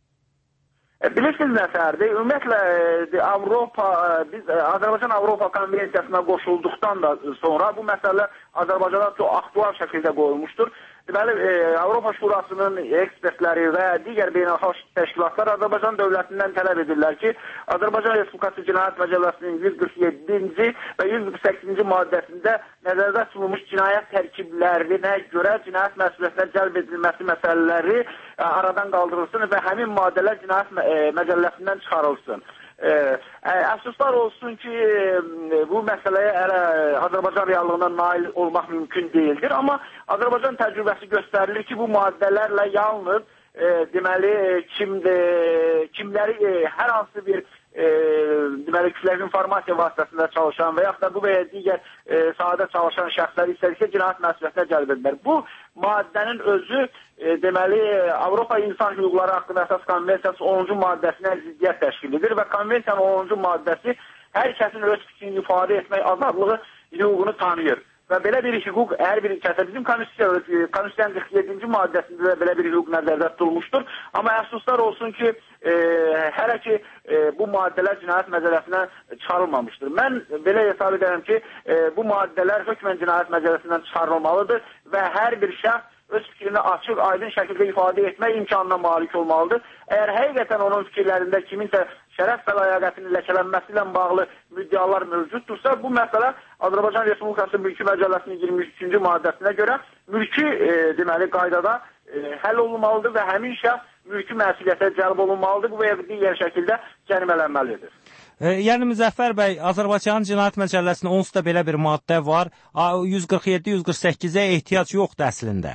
E, bilirsiniz nəfərdir? Ümumiyyətlə e, Avropa, e, biz e, Azərbaycan Avropa Konvensiyasına qoşulduqdan da sonra bu məsələ Azərbaycana çox aktual şəkildə qoyulmuşdur. Deməli, e, Avropa Şurasının ekspertləri və digər beynəlxalq təşkilatlar Azərbaycan dövlətindən tələb edirlər ki, Azərbaycan Respublikası Cinayət Məcəlləsinin yüz qırx yeddinci və yüz qırx səkkizinci maddəsində nəzərdə tutulmuş cinayət tərkiblərinə görə cinayət məsuliyyətinə cəlb edilməsi məsələləri e, aradan qaldırılsın və həmin maddələr cinayət e, məcəlləsindən çıxarılsın. E, e, əfsuslar olsun ki, e, bu məsələyə ələ Azərbaycan reallığına nail olmaq mümkün deyildir, amma Azərbaycan təcrübəsi göstərilir ki, bu maddələrlə yalnız e, deməli, kimdir, kimləri e, hər hansı bir e, deməli, kütləvi informasiya vasitəsində çalışan və yaxud da bu və ya digər e, sahədə çalışan şəxslər istədiksə cinayət məsuliyyətinə cəlb edilir. Bu maddənin özü e, deməli, Avropa İnsan Hüquqları haqqında əsas konvensiyası onuncu maddəsinə ziddiyyət təşkil edir və konvensiyanın onuncu maddəsi hər kəsin öz fikrini ifadə etmək azadlığı hüququnu tanıyır. Və belə bir hüquq hər bir kəsə bizim konstitusiyanın qırx yeddinci maddəsində də belə bir hüquq nəzərdə tutulmuşdur. Amma əfsuslar olsun ki, e, hələ ki e, bu maddələr cinayət məcəlləsinə çıxarılmamışdır. Mən belə hesab edirəm ki, e, bu maddələr hökmən cinayət məcəlləsindən çıxarılmalıdır və hər bir şəxs öz fikrini açıq, aydın şəkildə ifadə etmək imkanına malik olmalıdır. Əgər həqiqətən onun fikirlərində kiminsə şərəf və ləyaqətinin ləkələnməsi ilə bağlı müddialar mövcuddursa, bu məsələ Azərbaycan Respublikası Mülki Məcəlləsinin iyirmi üçüncü maddəsinə görə mülki e, deməli, qaydada e, həll olunmalıdır və həmin şəxs mülki məsuliyyətə cəlb olunmalıdır. Bu və ya digər şəkildə cərimələnməlidir. E, yəni Müzəffər bəy, Azərbaycan Cinayət Məcəlləsinin onsuz da belə bir maddə var. yüz qırx yeddi yüz qırx səkkizə ehtiyac yoxdur əslində.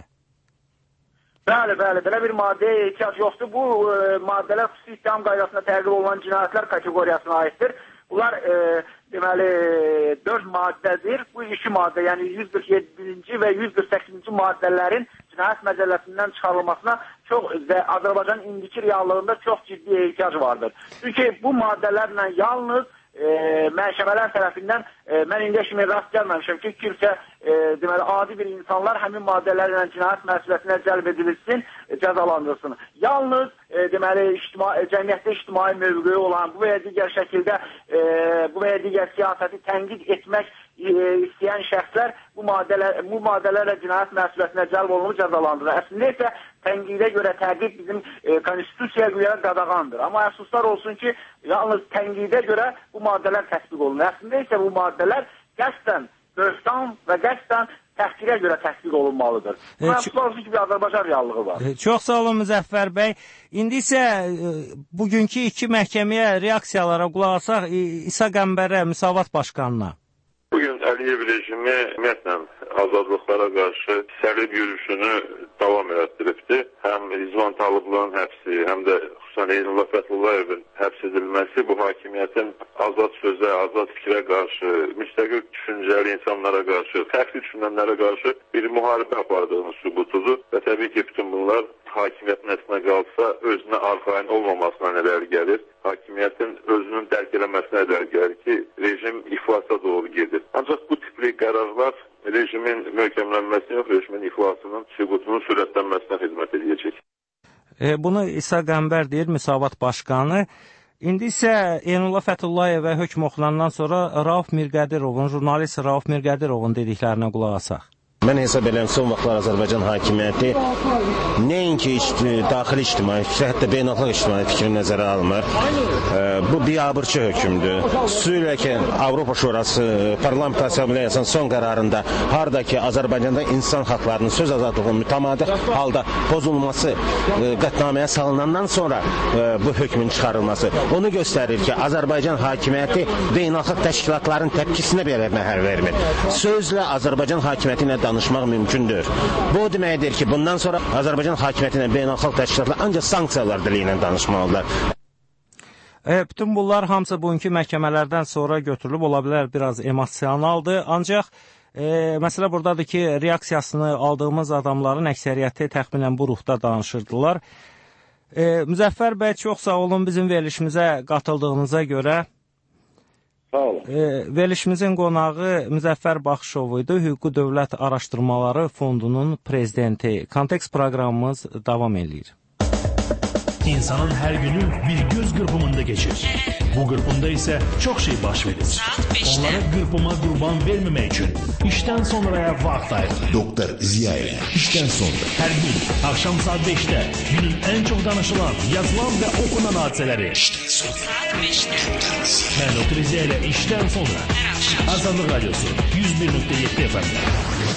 Bəli, bəli, belə bir maddəyə ehtiyac yoxdur. Bu e, maddələr xüsusi ittiham qaydasına təqib olunan cinayətlər kateqoriyasına aiddir. Bunlar e, deməli dörd maddədir. Bu iki maddə, yəni yüz qırx yeddinci və yüz qırx səkkizinci maddələrin cinayət məcəlləsindən çıxarılmasına çox və Azərbaycanın indiki reallığında çox ciddi ehtiyac vardır. Çünki bu maddələrlə yalnız e, məhkəmələr tərəfindən e, mən indiyə kimi rast gəlməmişəm ki, kimsə e, deməli adi bir insanlar həmin maddələrlə cinayət məsuliyyətinə cəlb edilsin, e, cəzalandırılsın. Yalnız e, deməli ictimai, cəmiyyətdə ictimai mövqeyi olan bu və ya digər şəkildə e, bu və ya digər siyasəti tənqid etmək e, istəyən şəxslər bu maddələr bu maddələrlə cinayət məsuliyyətinə cəlb olunub cəzalandırılır. Əslində isə tənqidə görə təqib bizim e, konstitusiyaya görə qadağandır. Amma əfsuslar olsun ki, yalnız tənqidə görə bu maddələr təsdiq olunur. Əslində isə bu maddələr qəsdən böhtan və qəsdən təhqirə görə təsdiq olunmalıdır. Bu əfsuslar olsun ki, bir Azərbaycan reallığı var. E, çox sağ olun Müzəffər bəy. İndi isə e, bugünkü iki məhkəməyə reaksiyalara qulaq asaq, e, İsa Qəmbərə, Müsavat Başqanına. Bugün Əliyev rejimi ümumiyyətlə azadlıqlara qarşı sərib yürüyüşünü davam etdiribdir. Həm Rizvan Talıbların həbsi, həm də xüsusən Eynullah Fətullayevin həbs edilməsi bu hakimiyyətin azad sözə, azad fikrə qarşı, müstəqil düşüncəli insanlara qarşı, fərqli düşünənlərə qarşı bir müharibə apardığını sübutudur və təbii ki, bütün bunlar hakimiyyətin əslinə qalsa özünə arxayın olmamasına nələr gəlir, hakimiyyətin özünün dərk eləməsinə nələr gəlir ki, rejim iflasa doğru gedir. Ancaq bu tipli qərarlar rejimin möhkəmlənməsinə yox, rejimin iflasının sübutunun sürətlənməsinə xidmət edəcək. E, bunu İsa Qəmbər deyir, Müsavat Başqanı. İndi isə Eynullah Fətullayevə hökm oxunandan sonra Rauf Mirqədirovun, jurnalist Rauf Mirqədirovun dediklərinə qulaq asaq. Mən hesab edirəm son vaxtlar Azərbaycan hakimiyyəti nəinki daxili ictimai fikri, hətta beynəlxalq ictimai fikri nəzərə almır. Bu biabırçı hökmdür. Xüsusilə ki, Avropa Şurası Parlament Assambleyasının son qərarında harda ki, Azərbaycanda insan haqlarının söz azadlığının mütəmadi halda pozulması qətnaməyə salınandan sonra bu hökmün çıxarılması onu göstərir ki, Azərbaycan hakimiyyəti beynəlxalq təşkilatların təpkisinə belə məhəl vermir. Sözlə Azərbaycan hakimiyyəti ilə danışmaq mümkündür. Bu deməkdir ki, bundan sonra Azərbaycan hakimiyyətinə beynəlxalq təşkilatlar ancaq sanksiyalar dili ilə danışmalıdırlar. E, bütün bunlar hamısı bugünkü məhkəmələrdən sonra götürülüb, ola bilər biraz emosionaldır. Ancaq e, məsələ buradadır ki, reaksiyasını aldığımız adamların əksəriyyəti təxminən bu ruhda danışırdılar. E, Müzəffər bəy, çox sağ olun bizim verilişimizə qatıldığınıza görə. Sağ olun. E, verilişimizin qonağı Müzəffər Baxışov idi, Hüquqi Dövlət Araşdırmaları Fondunun prezidenti. Kontekst proqramımız davam edir. İnsanın hər günü bir göz qırpımında keçir. Bu qırpımda isə çox şey baş verir. Onlara qırpıma qurban verməmək üçün işdən sonraya vaxt ayırır. Doktor Ziya ilə işdən sonra. Hər gün axşam saat beşdə günün ən çox danışılan, yazılan və okunan hadisələri. İşdən sonra. Saat beşdə. Mən Doktor Ziya ilə işdən sonra. Azadlıq Radyosu yüz bir nöqtə yeddi F M-də.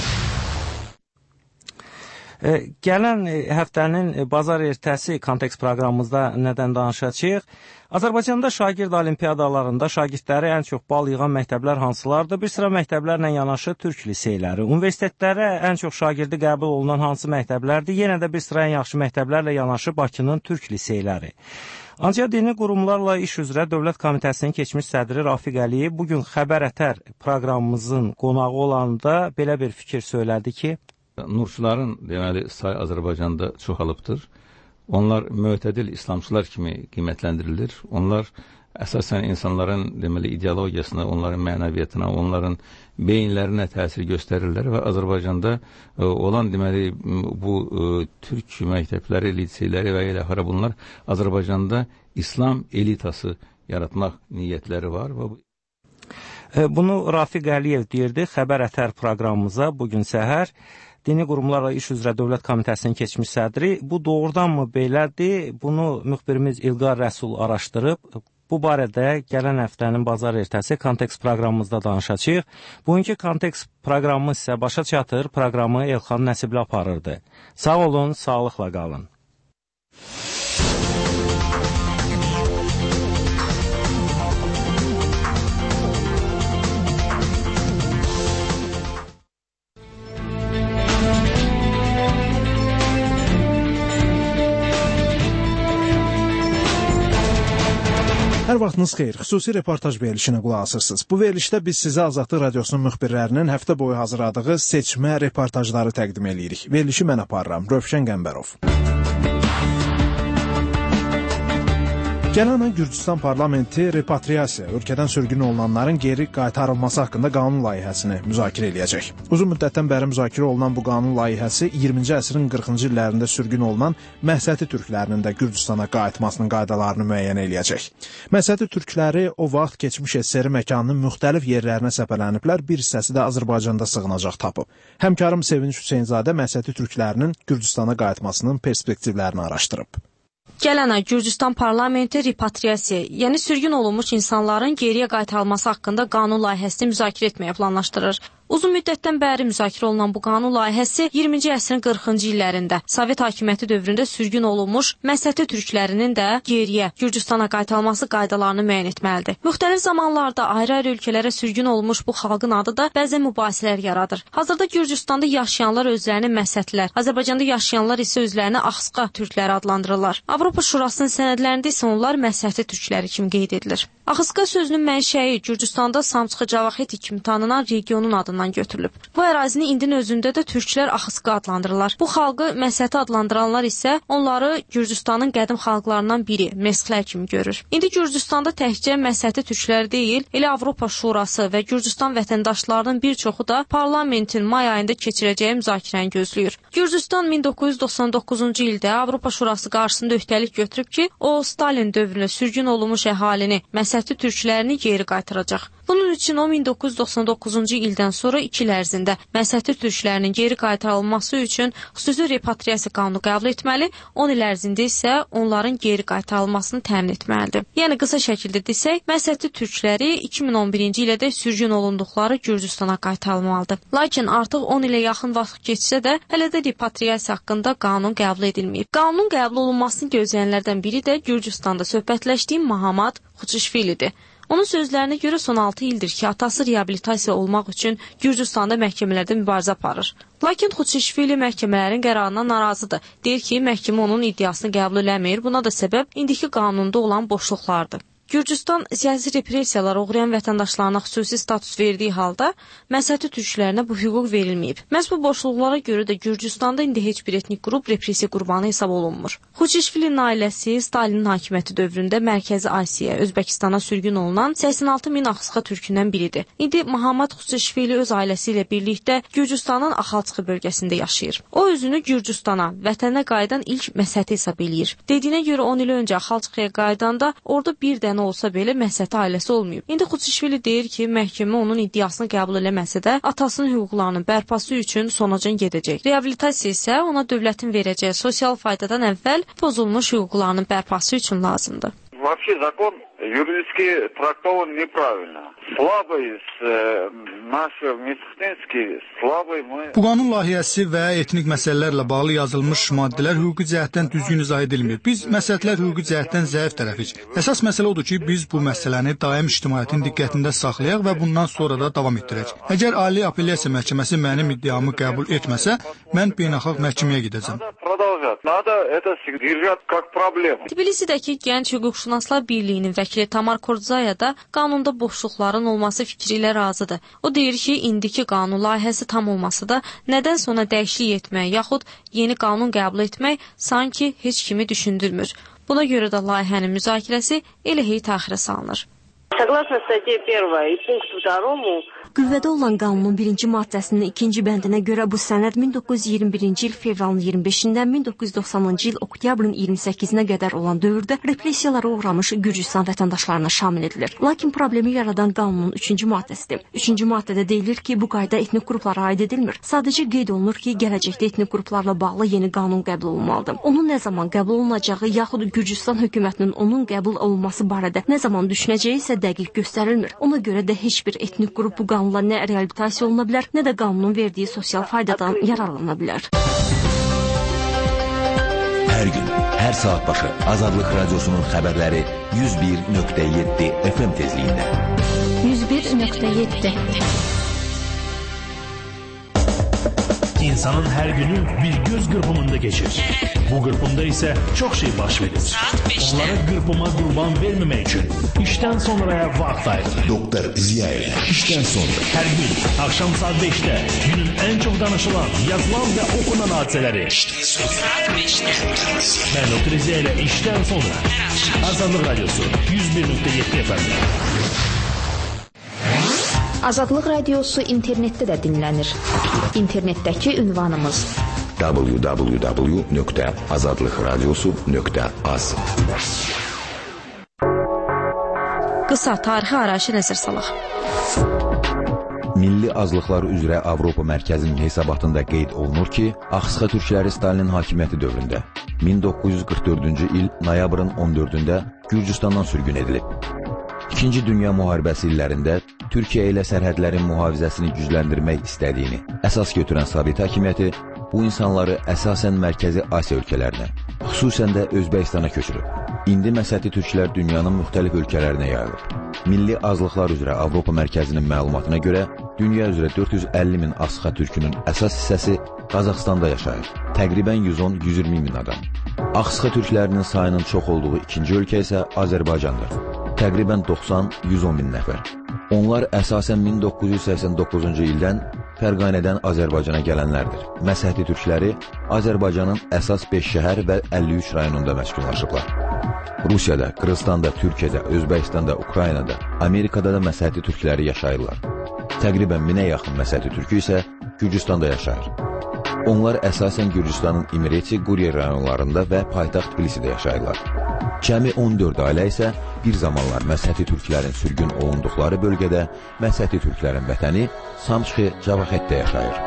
E, gələn həftənin bazar ertəsi kontekst proqramımızda nədən danışacağıq? Azərbaycanda şagird olimpiyadalarında şagirdləri ən çox bal yığan məktəblər hansılardır? Bir sıra məktəblərlə yanaşı türk liseyləri. Universitetlərə ən çox şagirdi qəbul olunan hansı məktəblərdir? Yenə də bir sıra ən yaxşı məktəblərlə yanaşı Bakının türk liseyləri. Ancaq dini qurumlarla iş üzrə Dövlət Komitəsinin keçmiş sədri Rafiq Əliyev bugün Xəbər Ətər proqramımızın qonağı olanda belə bir fikir söylədi ki, Nurçuların deməli sayı Azərbaycanda çoxalıbdır. Onlar mötədil İslamçılar kimi qiymətləndirilir. Onlar əsasən insanların deməli ideologiyasına, onların mənəviyyatına, onların beyinlərinə təsir göstərirlər və Azərbaycanda e, olan deməli bu e, türk məktəbləri, liseyləri və elə xara bunlar Azərbaycanda İslam elitası yaratmaq niyyətləri var və bu Bunu Rafiq Əliyev deyirdi Xəbər Ətər proqramımıza bugün səhər. Dini qurumlarla iş üzrə Dövlət Komitəsinin keçmiş sədri. Bu doğrudanmı belədir? Bunu müxbirimiz İlqar Rəsul araşdırıb. Bu barədə gələn həftənin bazar ertəsi kontekst proqramımızda danışacağıq. Bugünkü kontekst proqramımız isə başa çatır. Proqramı Elxan Nəsibli aparırdı. Sağ olun, sağlıqla qalın. Hər vaxtınız xeyir. Xüsusi reportaj verilişinə qulaq asırsınız. Bu verilişdə biz sizə Azadlıq Radiosunun müxbirlərinin həftə boyu hazırladığı seçmə reportajları təqdim edirik. Verilişi mən aparıram. Rövşən Qəmbərov. Gələn ay Gürcüstan parlamenti repatriasiya, ölkədən sürgün olunanların geri qaytarılması haqqında qanun layihəsini müzakirə eləyəcək. Uzun müddətdən bəri müzakirə olunan bu qanun layihəsi iyirminci əsrin qırxıncı illərində sürgün olunan Məhsəti türklərinin də Gürcüstana qayıtmasının qaydalarını müəyyən eləyəcək. Məhsəti türkləri o vaxt keçmiş S S R məkanının müxtəlif yerlərinə səpələniblər, bir hissəsi də Azərbaycanda sığınacaq tapıb. Həmkarım Sevinç Hüseynzadə Məhsəti türklərinin Gürcüstana qayıtmasının perspektivlərini araşdırıb. Gələn ay Gürcüstan parlamenti repatriasiya, yəni sürgün olunmuş insanların geriyə qaytarılması haqqında qanun layihəsini müzakirə etməyə planlaşdırır. Uzun müddətdən bəri müzakirə olunan bu qanun layihəsi iyirminci əsrin qırxıncı illərində Sovet hakimiyyəti dövründə sürgün olunmuş Məsəti türklərinin də geriyə Gürcüstana qaytarılması qaydalarını müəyyən etməlidir. Müxtəlif zamanlarda ayrı-ayrı ölkələrə sürgün olmuş bu xalqın adı da bəzən mübahisələr yaradır. Hazırda Gürcüstanda yaşayanlar özlərini Məsətlər, Azərbaycanda yaşayanlar isə özlərini Axsqa türkləri adlandırırlar. Avropa Şurasının sənədlərində isə onlar Məsəti türkləri kimi qeyd edilir. Axsqa sözünün mənşəyi Gürcüstanda Samçxı Cavaxeti kimi tanınan regionun adından götürülüb. Bu ərazini indinin özündə də türklər Axsqa adlandırırlar. Bu xalqı Məsəti adlandıranlar isə onları Gürcüstanın qədim xalqlarından biri, Mesxlər kimi görür. İndi Gürcüstanda təkcə Məsəti türklər deyil, elə Avropa Şurası və Gürcüstan vətəndaşlarının bir çoxu da parlamentin may ayında keçirəcəyi müzakirəni gözləyir. Gürcüstan min doqquz yüz doxsan doqquzuncu ildə Avropa Şurası qarşısında öhdəlik götürüb ki, o Stalin dövründə sürgün olunmuş əhalini, Məsəti türklərini geri qaytaracaq. Bunun üçün o min doqquz yüz doxsan doqquzuncu ildən sonra iki il ərzində Məsəti türklərinin geri qaytarılması üçün xüsusi repatriasiya qanunu qəbul etməli, on il ərzində isə onların geri qaytarılmasını təmin etməlidir. Yəni qısa şəkildə desək, Məsəti türkləri iki min on birinci ildə sürgün olunduqları Gürcüstana qaytarılmalıdır. Lakin artıq on ilə yaxın vaxt keçsə də hələ də repatriasiya haqqında qanun qəbul edilməyib. Qanunun qəbul olunmasını gözləyənlərdən biri də Gürcüstanda söhbətləşdiyim Mahamat Xuçişvilidir. Onun sözlərinə görə son altı ildir ki, atası reabilitasiya olmaq üçün Gürcüstanda məhkəmələrdə mübarizə aparır. Lakin Xuçişvili məhkəmələrin qərarından narazıdır. Deyir ki, məhkəmə onun iddiasını qəbul eləmir. Buna da səbəb indiki qanunda olan boşluqlardır. Gürcüstan siyasi repressiyalara uğrayan vətəndaşlarına xüsusi status verdiyi halda Məsəti türklərinə bu hüquq verilməyib. Məhz bu boşluqlara görə də Gürcüstanda indi heç bir etnik qrup repressiya qurbanı hesab olunmur. Xuçişvilin ailəsi Stalinin hakimiyyəti dövründə Mərkəzi Asiya, Özbəkistana sürgün olunan səksən altı min Axsqa türkündən biridir. İndi Mahamat Xuçişvili öz ailəsi ilə birlikdə Gürcüstanın Axalçıqı bölgəsində yaşayır. O özünü Gürcüstana, vətənə qayıdan ilk Məsəti hesab eləyir. Dediyinə görə on il öncə Axalçıqıya qaydanda orada bir dənə olsa belə Məsəti ailəsi olmayıb. İndi Xuçişvili deyir ki, məhkəmə onun iddiasını qəbul eləməsə də atasının hüquqlarının bərpası üçün sonacan gedəcək. Reabilitasiya isə ona dövlətin verəcəyi sosial faydadan əvvəl pozulmuş hüquqlarının bərpası üçün lazımdır. Вообще закон юридически трактован неправильно. Слабый наш медицинский, слабый мы. Bu qanun layihəsi və etnik məsələlərlə bağlı yazılmış maddələr hüquqi cəhətdən düzgün izah edilmir. Biz məsələtlər hüquqi cəhətdən zəif tərəfik. Əsas məsələ odur ki, biz bu məsələni daim ictimaiyyətin diqqətində saxlayaq və bundan sonra da davam etdirək. Əgər Ali Apellyasiya Məhkəməsi mənim iddiamı qəbul etməsə, mən beynəlxalq məhkəməyə gedəcəm. Tbilisidəki Gənc Hüquqşünaslar Birliyinin vəkili Tamar Kordzaya da qanunda boşluqların olması fikri ilə razıdır. O deyir ki, indiki qanun layihəsi tam olmasa da nədən sonra dəyişiklik etmək yaxud yeni qanun qəbul etmək sanki heç kimi düşündürmür. Buna görə də layihənin müzakirəsi elə hey təxirə salınır. Согласно статье первой и пункту второму, Qüvvədə olan qanunun birinci maddəsinin ikinci bəndinə görə bu sənəd min doqquz yüz iyirmi birinci il fevralın iyirmi beşindən min doqquz yüz doxsanıncı il oktyabrın iyirmi səkkizinə qədər olan dövrdə repressiyalara uğramış Gürcüstan vətəndaşlarına şamil edilir. Lakin problemi yaradan qanunun üçüncü maddəsidir. Üçüncü maddədə deyilir ki, bu qayda etnik qruplara aid edilmir. Sadəcə qeyd olunur ki, gələcəkdə etnik qruplarla bağlı yeni qanun qəbul olunmalıdır. Onun nə zaman qəbul olunacağı yaxud Gürcüstan hökumətinin onun qəbul olunması barədə nə zaman düşünəcəyi isə dəqiq göstərilmir. Ona görə də heç bir etnik qrup bu qanunla nə reabilitasiya oluna bilər, nə də qanunun verdiyi sosial faydadan yararlana bilər. Hər gün, hər saat başı Azadlıq Radiosunun xəbərləri yüz bir nöqtə yeddi F M tezliyində. yüz bir nöqtə yeddi İnsanın hər günü bir göz qırpımında keçir. Bu qırpımda isə çox şey baş verir. Onlara qırpıma qurban verməmək üçün işdən sonraya vaxt ayırır. Doktor Ziya ilə işdən sonra. Hər gün axşam saat beşdə günün ən çox danışılan, yazılan və oxunan hadisələri. Saat beşdə. Mən Doktor Ziya ilə işdən sonra. Azadlıq Radiosu yüz bir nöqtə yeddi F M. Azadlıq Radiosu internetdə də dinlənir. İnternetdəki ünvanımız w w w nöqtə azadlıq radiosu nöqtə az. Qısa tarixi arayışı nəzər salaq. Milli azlıqlar üzrə Avropa Mərkəzinin hesabatında qeyd olunur ki, Axsqa türkləri Stalinin hakimiyyəti dövründə min doqquz yüz qırx dördüncü il noyabrın on dördündə Gürcüstandan sürgün edilib. İkinci Dünya müharibəsi illərində Türkiyə ilə sərhədlərin mühafizəsini gücləndirmək istədiyini əsas götürən Sovet hakimiyyəti bu insanları əsasən Mərkəzi Asiya ölkələrinə, xüsusən də Özbəkistana köçürüb. İndi Məsəti türklər dünyanın müxtəlif ölkələrinə yayılıb. Milli azlıqlar üzrə Avropa Mərkəzinin məlumatına görə dünya üzrə dörd yüz əlli min Asxa türkünün əsas hissəsi Qazaxstanda yaşayır. Təqribən yüz on yüz iyirmi min adam. Asxa türklərinin sayının çox olduğu ikinci ölkə isə Azərbaycandır. Təqribən doxsan yüz on min nəfər. Onlar əsasən min doqquz yüz səksən doqquzuncu ildən Fərqanədən Azərbaycana gələnlərdir. Məsəti türkləri Azərbaycanın əsas beş şəhər və əlli üç rayonunda məskunlaşıblar. Rusiyada, Qırğızstanda, Türkiyədə, Özbəkistanda, Ukraynada, Amerikada da Məsəti türkləri yaşayırlar. Təqribən minə yaxın Məsəti türkü isə Gürcüstanda yaşayır. Onlar əsasən Gürcüstanın İmireti, Quriye rayonlarında və paytaxt Tbilisidə yaşayırlar. Cəmi on dörd ailə isə bir zamanlar Məsəti türklərin sürgün olunduqları bölgədə Məsəti türklərin vətəni Samçxi Cavaxetdə yaşayır.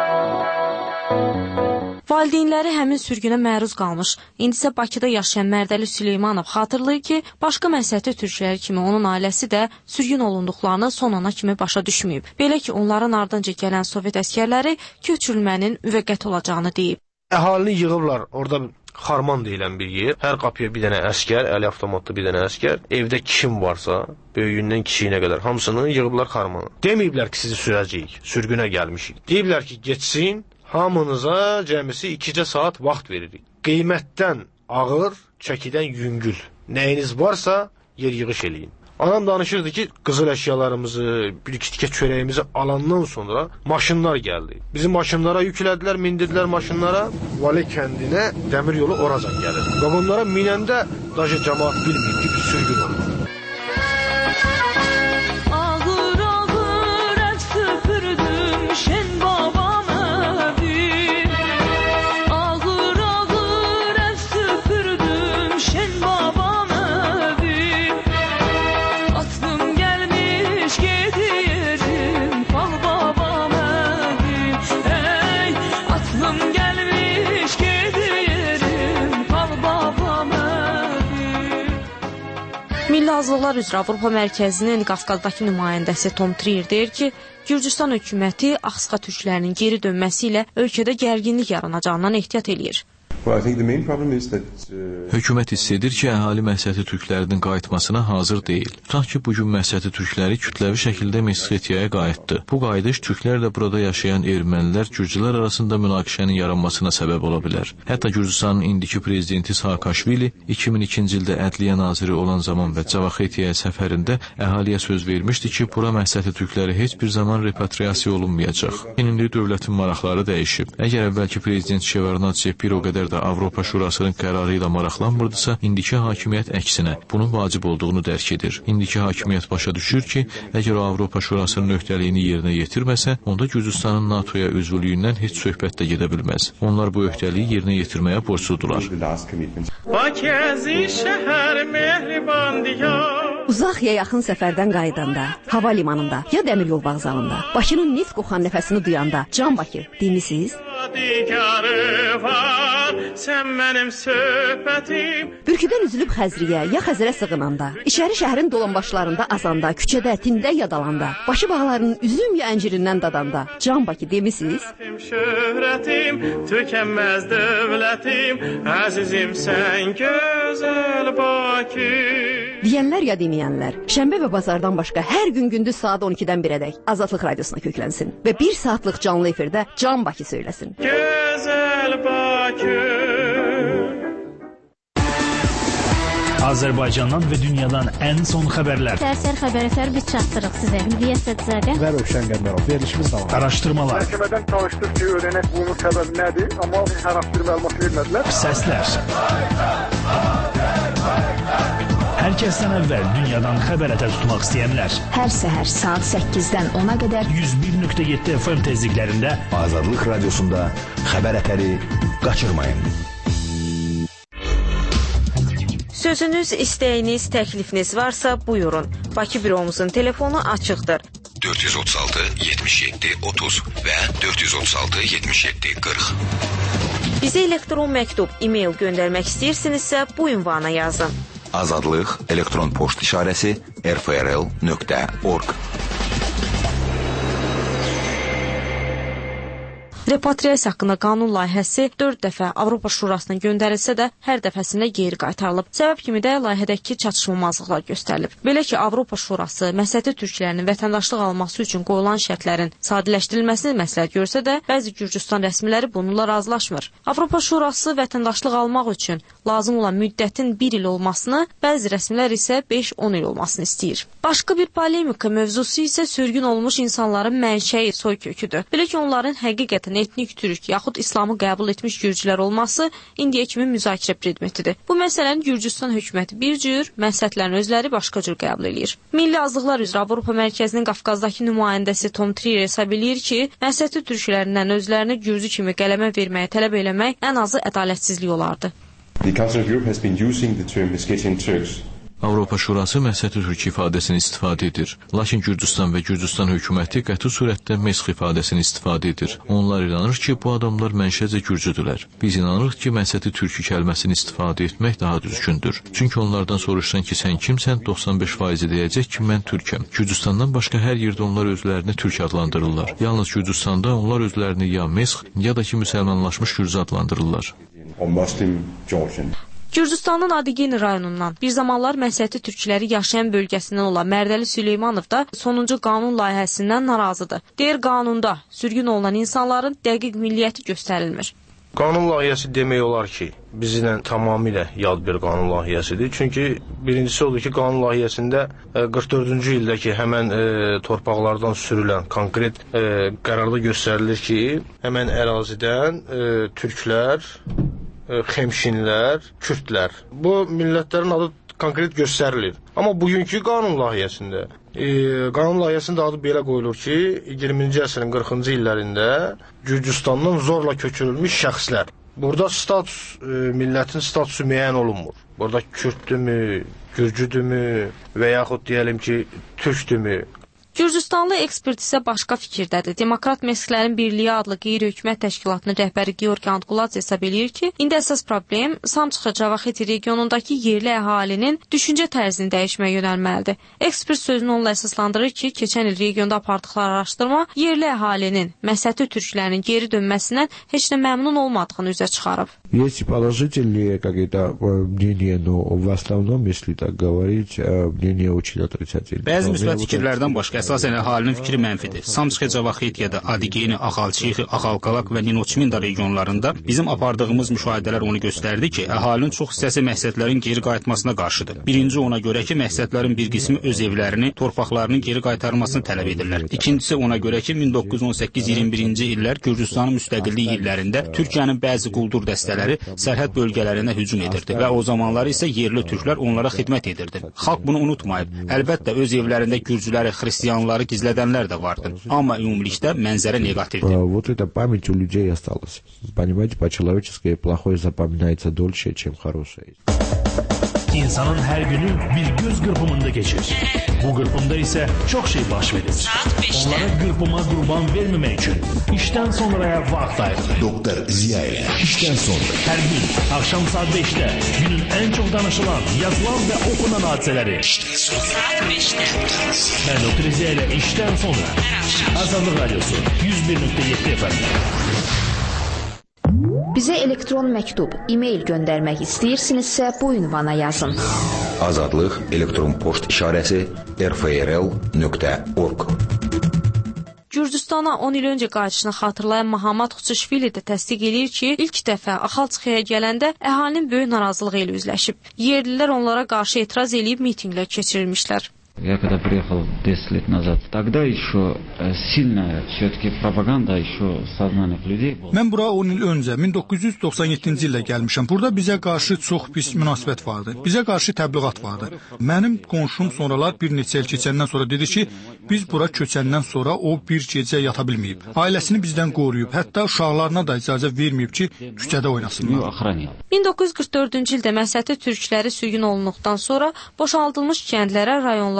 Valideynləri həmin sürgünə məruz qalmış, indi isə Bakıda yaşayan Mərdəli Süleymanov xatırlayır ki, başqa Məsəti türkləri kimi onun ailəsi də sürgün olunduqlarını son ana kimi başa düşməyib. Belə ki, onların ardınca gələn Sovet əskərləri köçürülmənin müvəqqəti olacağını deyib. Əhalini yığırlar, orada Xarman deyilən bir yer. Hər qapıya bir dənə əskər, əli avtomatlı bir dənə əskər. Evdə kim varsa, böyüyündən kiçiyinə qədər hamısını yığıblar Xarmana. Deməyiblər ki, sizi sürəcəyik, sürgünə gəlmişik. Deyiblər ki, geçsin, hamınıza cəmisi ikicə saat vaxt veririk. Qiymətdən ağır, çəkidən yüngül. Nəyiniz varsa yer yığış eləyin. Anam danışırdı ki, qızıl əşyalarımızı, bir-iki tikə çörəyimizi alandan sonra maşınlar gəldi. Bizim maşınlara yüklədilər, mindirdilər maşınlara. Vali kəndinə dəmir yolu oracan gəlir. Vagonlara minəndə daşı cəmaat bilməyib ki, biz sürgün olur. Ağır ağır əl süpürdüm şen babam evim. Ağır ağır əl süpürdüm şen babam. Milli Azlıqlar üzrə Avropa Mərkəzinin Qafqazdakı nümayəndəsi Tom Trier deyir ki, Gürcüstan hökuməti Axsqa türklərinin geri dönməsi ilə ölkədə gərginlik yaranacağından ehtiyat eləyir. Hökumət hiss edir ki, əhali Məsəti türklərinin qayıtmasına hazır deyil. Tutaq ki, bugün Məsəti türkləri kütləvi şəkildə Mesxetiyaya qayıtdı. Bu qayıdış türklərlə burada yaşayan ermənilər, gürcülər arasında münaqişənin yaranmasına səbəb ola bilər. Hətta Gürcüstanın indiki prezidenti Saakaşvili iki min ikinci ildə ədliyyə naziri olan zaman və Cavaxetiyaya səfərində əhaliyə söz vermişdi ki, bura Məsəti türkləri heç bir zaman repatriasiya olunmayacaq. İndi dövlətin maraqları dəyişib. Əgər əvvəlki prezident Şevarnadze bir o qədər də Avropa Şurasının qərarı ilə maraqlanmırdısa, indiki hakimiyyət əksinə bunun vacib olduğunu dərk edir. İndiki hakimiyyət başa düşür ki, əgər o Avropa Şurasının öhdəliyini yerinə yetirməsə, onda Gürcüstanın NATOya üzvlüyündən heç söhbət də gedə bilməz. Onlar bu öhdəliyi yerinə yetirməyə borcludular. Uzaq ya yaxın səfərdən qayıdanda, hava limanında ya dəmir yol vağzalında, Bakının neft qoxan nəfəsini duyanda, Can Bakı demisiniz? Sən mənim söhbətim. Bürküdən üzülüb Xəzriyə ya Xəzərə sığınanda, İçəri şəhərin dolanbaşlarında azanda, küçədə, tində yadalanda, Bakı bağlarının üzüm ya əncirindən dadanda, Can Bakı demisiniz? Şöhrətim, tükənməz dövlətim, əzizim sən gözəl Bakı. Deyənlər ya deməyənlər, şənbə və bazardan başqa hər gün gündüz saat on ikidən birədək Azadlıq Radiosuna köklənsin və bir saatlıq canlı efirdə Can Bakı söyləsin. Gözəl Bakı. Azərbaycandan və dünyadan ən son xəbərlər. Sərsər xəbər biz çatdırıq sizə. Hülviyə Sədzadə və Rövşən Qəmbərov. Verilişimiz davam. Araşdırmalar. Məhkəmədən çalışdıq ki, öyrənək bunun səbəbi nədir, amma hər hansı bir məlumat vermədilər. Səslər. Hər kəsdən əvvəl dünyadan xəbər-ətər tutmaq istəyənlər. Hər səhər saat səkkizdən ona qədər yüz bir nöqtə yeddi F M tezliklərində Azadlıq Radiosunda xəbər-ətəri qaçırmayın. Sözünüz, istəyiniz, təklifiniz varsa buyurun. Bakı büromuzun telefonu açıqdır. dörd yüz otuz altı yetmiş yeddi otuz və dörd yüz otuz altı yetmiş yeddi qırx. Bizə elektron məktub, e-mail göndərmək istəyirsinizsə bu ünvana yazın. Azadlıq elektron poçt işarəsi r f r l nöqtə org. Repatriasiya haqqında qanun layihəsi dörd dəfə Avropa Şurasına göndərilsə də hər dəfəsində geri qaytarılıb. Səbəb kimi də layihədəki çatışmamazlıqlar göstərilib. Belə ki, Avropa Şurası məsəti türklərinin vətəndaşlıq alması üçün qoyulan şərtlərin sadələşdirilməsini məsləhət görsə də, bəzi Gürcüstan rəsmiləri bununla razılaşmır. Avropa Şurası vətəndaşlıq almaq üçün lazım olan müddətin bir il olmasını, bəzi rəsmilər isə beş on il olmasını istəyir. Başqa bir polemika mövzusu isə sürgün olmuş insanların mənşəyi soyköküdür. Belə ki, onların həqiqətən etnik türk yaxud İslamı qəbul etmiş gürcülər olması indiyə kimi müzakirə predmetidir. Bu məsələni Gürcüstan hökuməti bir cür, məsləhətlərin özləri başqa cür qəbul edir. Milli Azlıqlar üzrə Avropa Mərkəzinin Qafqazdakı nümayəndəsi Tom Trier hesab edir ki, məsələti türklərindən özlərini gürcü kimi qələmə verməyə tələb eləmək ən azı ədalətsizlik olardı. The Council of Europe has been using the term Meskhetian Turks. Avropa Şurası məsəti türk ifadəsini istifadə edir. Lakin Gürcüstan və Gürcüstan hökuməti qəti surətdə mesx ifadəsini istifadə edir. Onlar inanır ki, bu adamlar mənşəcə gürcüdülər. Biz inanırıq ki, məsəti türkü kəlməsini istifadə etmək daha düzgündür. Çünki onlardan soruşsan ki, sən kimsən, doxsan beş faizi deyəcək ki, mən türkəm. Gürcüstandan başqa hər yerdə onlar özlərini türk adlandırırlar. Yalnız Gürcüstanda onlar özlərini ya mesx, ya da ki, müsəlmanlaşmış gürcü adlandırırlar. Or Muslim Georgian. Gürcüstanın Adigeni rayonundan bir zamanlar məsələti türkləri yaşayan bölgəsindən olan Mərdəli Süleymanov da sonuncu qanun layihəsindən narazıdır. Deyir, qanunda sürgün olunan insanların dəqiq milliyyəti göstərilmir. Qanun layihəsi demək olar ki, bizlə tamamilə yad bir qanun layihəsidir. Çünki birincisi odur ki, qanun layihəsində qırx dördüncü ildəki həmən e, torpaqlardan sürülən konkret e, qərarda göstərilir ki, həmən ərazidən e, türklər, Xemşinlər, Kürdlər. Bu millətlərin adı konkret göstərilir. Amma bugünkü qanun layihəsində, e, qanun layihəsində adı belə qoyulur ki, iyirminci əsrin qırxıncı illərində Gürcüstandan zorla köçürülmüş şəxslər. Burada status, e, millətin statusu müəyyən olunmur. Burada Kürdürmü, Gürcüdürmü və yaxud deyəlim ki, Türkdürmü? Gürcüstanlı ekspert isə başqa fikirdədir. Demokrat Mesxlərin Birliyi adlı qeyri-hökumət təşkilatının rəhbəri Georgi Antquladze hesab eləyir ki, indi əsas problem Samçxa Cavaxeti regionundakı yerli əhalinin düşüncə tərzini dəyişməyə yönəlməlidir. Ekspert sözünü onunla əsaslandırır ki, keçən il regionda apardıqları araşdırma yerli əhalinin məsələti türklərinin geri dönməsindən heç nə məmnun olmadığını üzə çıxarıb. Есть положительные какие-то мнения, но в основном, если так говорить, мнение очень отрицательное. Bəzi müsbət fikirlərdən başqa əsasən əhalinin fikri mənfidir. Samçxa Cavaxetiyada, Adigeni, Axalçixi, Axalqalaq və Ninoçminda regionlarında bizim apardığımız müşahidələr onu göstərdi ki, əhalinin çox hissəsi məqsədlərin geri qayıtmasına qarşıdır. Birinci ona görə ki, məqsədlərin bir qismi öz evlərini, torpaqlarının geri qaytarılmasını tələb edirlər. İkincisi ona görə ki, min doqquz yüz on səkkiz iyirmi birinci illər Gürcüstanın müstəqillik illərində Türkiyənin bəzi quldur dəstələri sərhəd bölgələrinə hücum edirdi və o zamanlar isə yerli türklər onlara xidmət edirdi. Xalq bunu unutmayıb. Əlbəttə öz evlərində gürcüləri, xristianları gizlədənlər də vardı. Amma ümumilikdə mənzərə neqativdir. Вот эта память у людей осталась. Понимаете, по-человечески плохое запоминается дольше, чем хорошее. İnsanın hər günü bir göz qırpımında keçir. Bu qırpımda isə çox şey baş verir. Onlara qırpıma qurban verməmək üçün işdən sonraya vaxt ayırır. Doktor Ziya ilə işdən sonra. Hər gün axşam saat beşdə günün ən çox danışılan, yazılan və oxunan hadisələri. İşdən sonra. Saat beşdə. Mən Doktor Ziya ilə işdən sonra. Azadlıq Radyosu yüz bir nöqtə yeddi F M. Bizə elektron məktub, e-mail göndərmək istəyirsinizsə bu ünvana yazın. Azadlıq elektron poçt işarəsi r f r l nöqtə org. Gürcüstana on il öncə qayıdışını xatırlayan Mahamat Xuçuşvili də təsdiq edir ki, ilk dəfə Axalçıxaya gələndə əhalinin böyük narazılığı ilə üzləşib. Yerlilər onlara qarşı etiraz edib mitinqlər keçirilmişlər. Я когда приехал десять лет назад, тогда еще сильная все-таки пропаганда еще сознаниях людей была. Mən bura on il öncə min doqquz yüz doxsan yeddinci ildə gəlmişəm. Burada bizə qarşı çox pis münasibət vardı. Bizə qarşı təbliğat vardı. Mənim qonşum sonralar bir neçə il keçəndən sonra dedi ki, biz bura köçəndən sonra o bir gecə yata bilməyib. Ailəsini bizdən qoruyub, hətta uşaqlarına da icazə verməyib ki, küçədə oynasınlar. min doqquz yüz qırx dördüncü ildə məsələti türkləri sürgün olunduqdan sonra boşaldılmış kəndlərə, rayonlara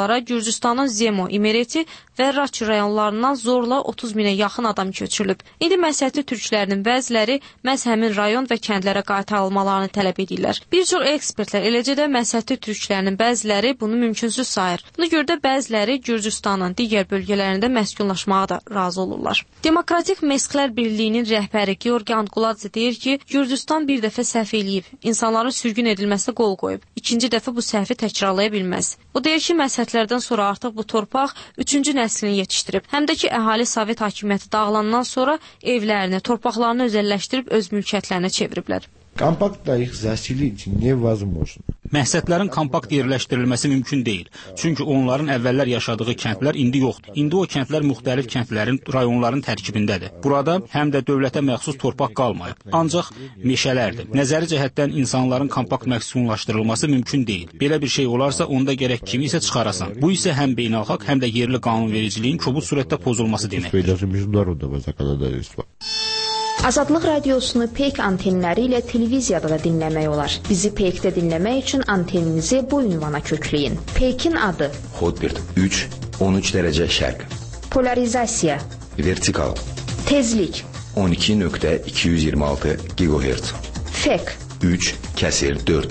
rayonlara Gürcüstanın Zemo, İmereti və Raçi rayonlarından zorla otuz minə yaxın adam köçürülüb. İndi Məsəti türklərinin bəziləri məhz həmin rayon və kəndlərə qaytarılmalarını tələb edirlər. Bir çox ekspertlər, eləcə də Məsəti türklərinin bəziləri bunu mümkünsüz sayır. Buna görə də bəziləri Gürcüstanın digər bölgələrində məskunlaşmağa da razı olurlar. Demokratik Mesxlər Birliyinin rəhbəri Georgi Anquladze deyir ki, Gürcüstan bir dəfə səhv eləyib, insanların sürgün edilməsinə qol qoyub. İkinci dəfə bu səhvi təkrarlaya bilməz. O deyir ki, Məsətlərdən sonra artıq bu torpaq üçüncü nəslini yetişdirib. Həm də ki, əhali Sovet hakimiyyəti dağılandan sonra evlərini, torpaqlarını özəlləşdirib öz mülkiyyətlərinə çeviriblər. Kompakt их заселить невозможно. Məhsədlərin kompakt yerləşdirilməsi mümkün deyil. Çünki onların əvvəllər yaşadığı kəndlər indi yoxdur. İndi o kəndlər müxtəlif kəndlərin, rayonların tərkibindədir. Burada həm də dövlətə məxsus torpaq qalmayıb. Ancaq meşələrdir. Nəzəri cəhətdən insanların kompakt məskunlaşdırılması mümkün deyil. Belə bir şey olarsa, onda gərək kimi isə çıxarasan. Bu isə həm beynəlxalq, həm də yerli qanunvericiliyin kobud surətdə pozulması deməkdir. Azadlıq radiosunu Peyk antenləri ilə televiziyada da dinləmək olar. Bizi Peykdə dinləmək üçün anteninizi bu ünvana kökləyin. Peykin adı Hotbird üç on üç dərəcə şərq. Polarizasiya Vertikal Tezlik on iki nöqtə iki yüz iyirmi altı gigahertz. Fek üç kəsir dörd.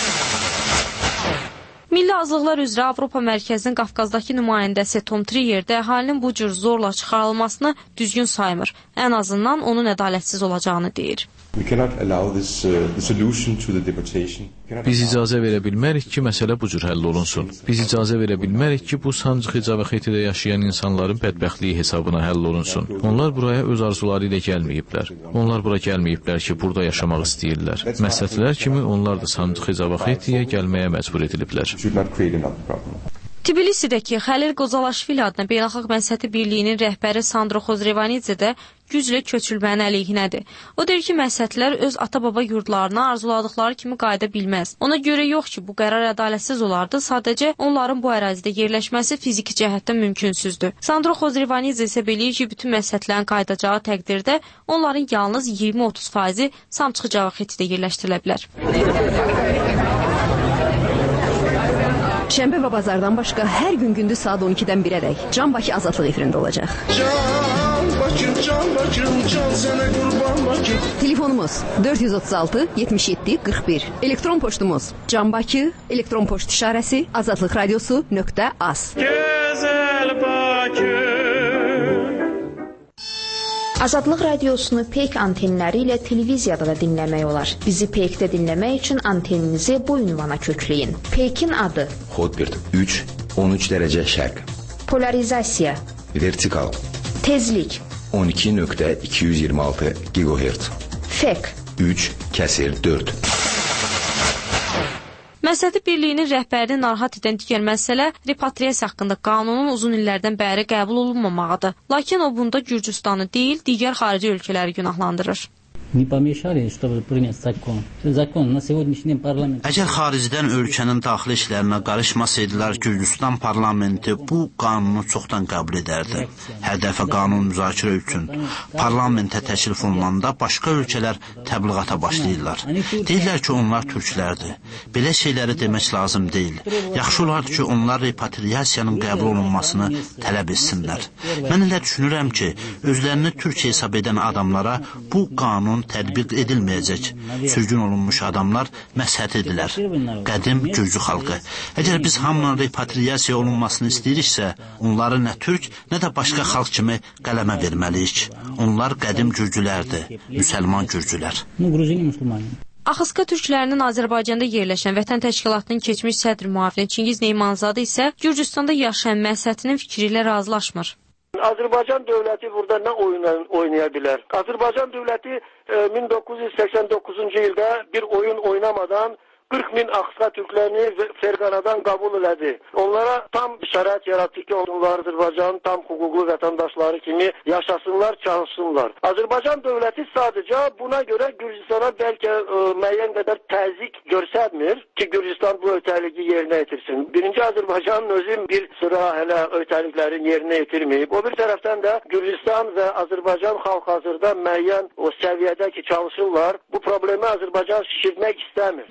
Milli Azlıqlar üzrə Avropa Mərkəzinin Qafqazdakı nümayəndəsi Tom Triyer də əhalinin bu cür zorla çıxarılmasını düzgün saymır. Ən azından onun ədalətsiz olacağını deyir. Biz icazə verə bilmərik ki, məsələ bu cür həll olunsun. Biz icazə verə bilmərik ki, bu Sancıq Cavahetidə yaşayan insanların bədbəxtliyi hesabına həll olunsun. Onlar buraya öz arzuları ilə gəlməyiblər. Onlar bura gəlməyiblər ki, burada yaşamaq istəyirlər. Məsəllər kimi onlar da Sancıq Cavahetiyə gəlməyə məcbur ediliblər. Tbilisidəki Xəlil Qozalaşvili adına Beynəlxalq Məsəti Birliyinin rəhbəri Sandro Xozrevanidze də güclə köçülmənin əleyhinədir. O deyir ki, məsətlər öz ata-baba yurdlarına arzuladıkları kimi qayıda bilməz. Ona görə yox ki, bu qərar ədalətsiz olardı, sadəcə onların bu ərazidə yerləşməsi fiziki cəhətdən mümkünsüzdür. Sandro Xozrevanidze isə beləyir ki, bütün məsətlərin qayıdacağı təqdirdə onların yalnız iyirmi otuz faizi Sancıq Cavahetidə yerləşdirilə bilər. Şənbə və bazardan başqa hər gün gündüz saat on ikidən birədək Can Bakı Azadlıq efirində olacaq. Can Bakım, Can Bakım, can sənə qurban Bakım. Telefonumuz dörd yüz otuz altı yetmiş yeddi qırx bir. Elektron poçtumuz Can Bakı, elektron poçt işarəsi azadlıq radiosu nöqtə az. Gözəl Bakı. Azadlıq radiosunu Peyk antenləri ilə televiziyada da dinləmək olar. Bizi Peykdə dinləmək üçün anteninizi bu ünvana kökləyin. Peykin adı Hotbird üç on üç dərəcə şərq. Polarizasiya Vertikal Tezlik on iki nöqtə iki yüz iyirmi altı gigahertz. Fek üç kəsir dörd. Məsəti Birliyinin rəhbərini narahat edən digər məsələ repatriyasiya haqqında qanunun uzun illərdən bəri qəbul olunmamağıdır. Lakin o bunda Gürcüstanı deyil, digər xarici ölkələri günahlandırır. не помешали, чтобы принять закон. Закон на сегодняшний парламент. Əgər xaricdən ölkənin daxili işlərinə qarışmasaydılar, Gürcüstan parlamenti bu qanunu çoxdan qəbul edərdi. Hər dəfə qanun müzakirə üçün parlamentə təklif olunanda başqa ölkələr təbliğata başlayırlar. Deyirlər ki, onlar türklərdir. Belə şeyləri demək lazım deyil. Yaxşı olardı ki, onlar repatriyasiyanın qəbul olunmasını tələb etsinlər. Mən elə düşünürəm ki, özlərini türk hesab edən adamlara bu qanun tətbiq edilməyəcək. Sürgün olunmuş adamlar məshət edilər. Qədim Gürcü xalqı. Əgər biz hamının repatriyasiya olunmasını istəyiriksə, onları nə türk, nə də başqa xalq kimi qələmə verməliyik. Onlar qədim Gürcülərdir, müsəlman Gürcülər. Axıska türklərinin Azərbaycanda yerləşən Vətən Təşkilatının keçmiş sədr müavini Çingiz Neymanzadə isə Gürcüstanda yaşayan məshətinin fikri ilə razılaşmır. Azərbaycan dövləti burada nə oyun oynaya bilər? Azərbaycan dövləti min doqquz yüz səksən doqquzuncu ildə bir oyun oynamadan qırx min Axıska türklərini Ferqanadan qəbul elədi. Onlara tam şərait yaratdı ki, onlar Azərbaycanın tam hüquqlu vətəndaşları kimi yaşasınlar, çalışsınlar. Azərbaycan dövləti sadəcə buna görə Gürcüstana bəlkə ə, müəyyən qədər təzyiq göstərmir ki, Gürcüstan bu ötəliyi yerinə yetirsin. Birinci Azərbaycanın özü bir sıra hələ ötəliklərin yerinə yetirməyib. O bir tərəfdən də Gürcüstan və Azərbaycan xalq hazırda müəyyən o səviyyədə ki, çalışırlar. Bu problemi Azərbaycan şişirmək istəmir. Ancaq Azərbaycan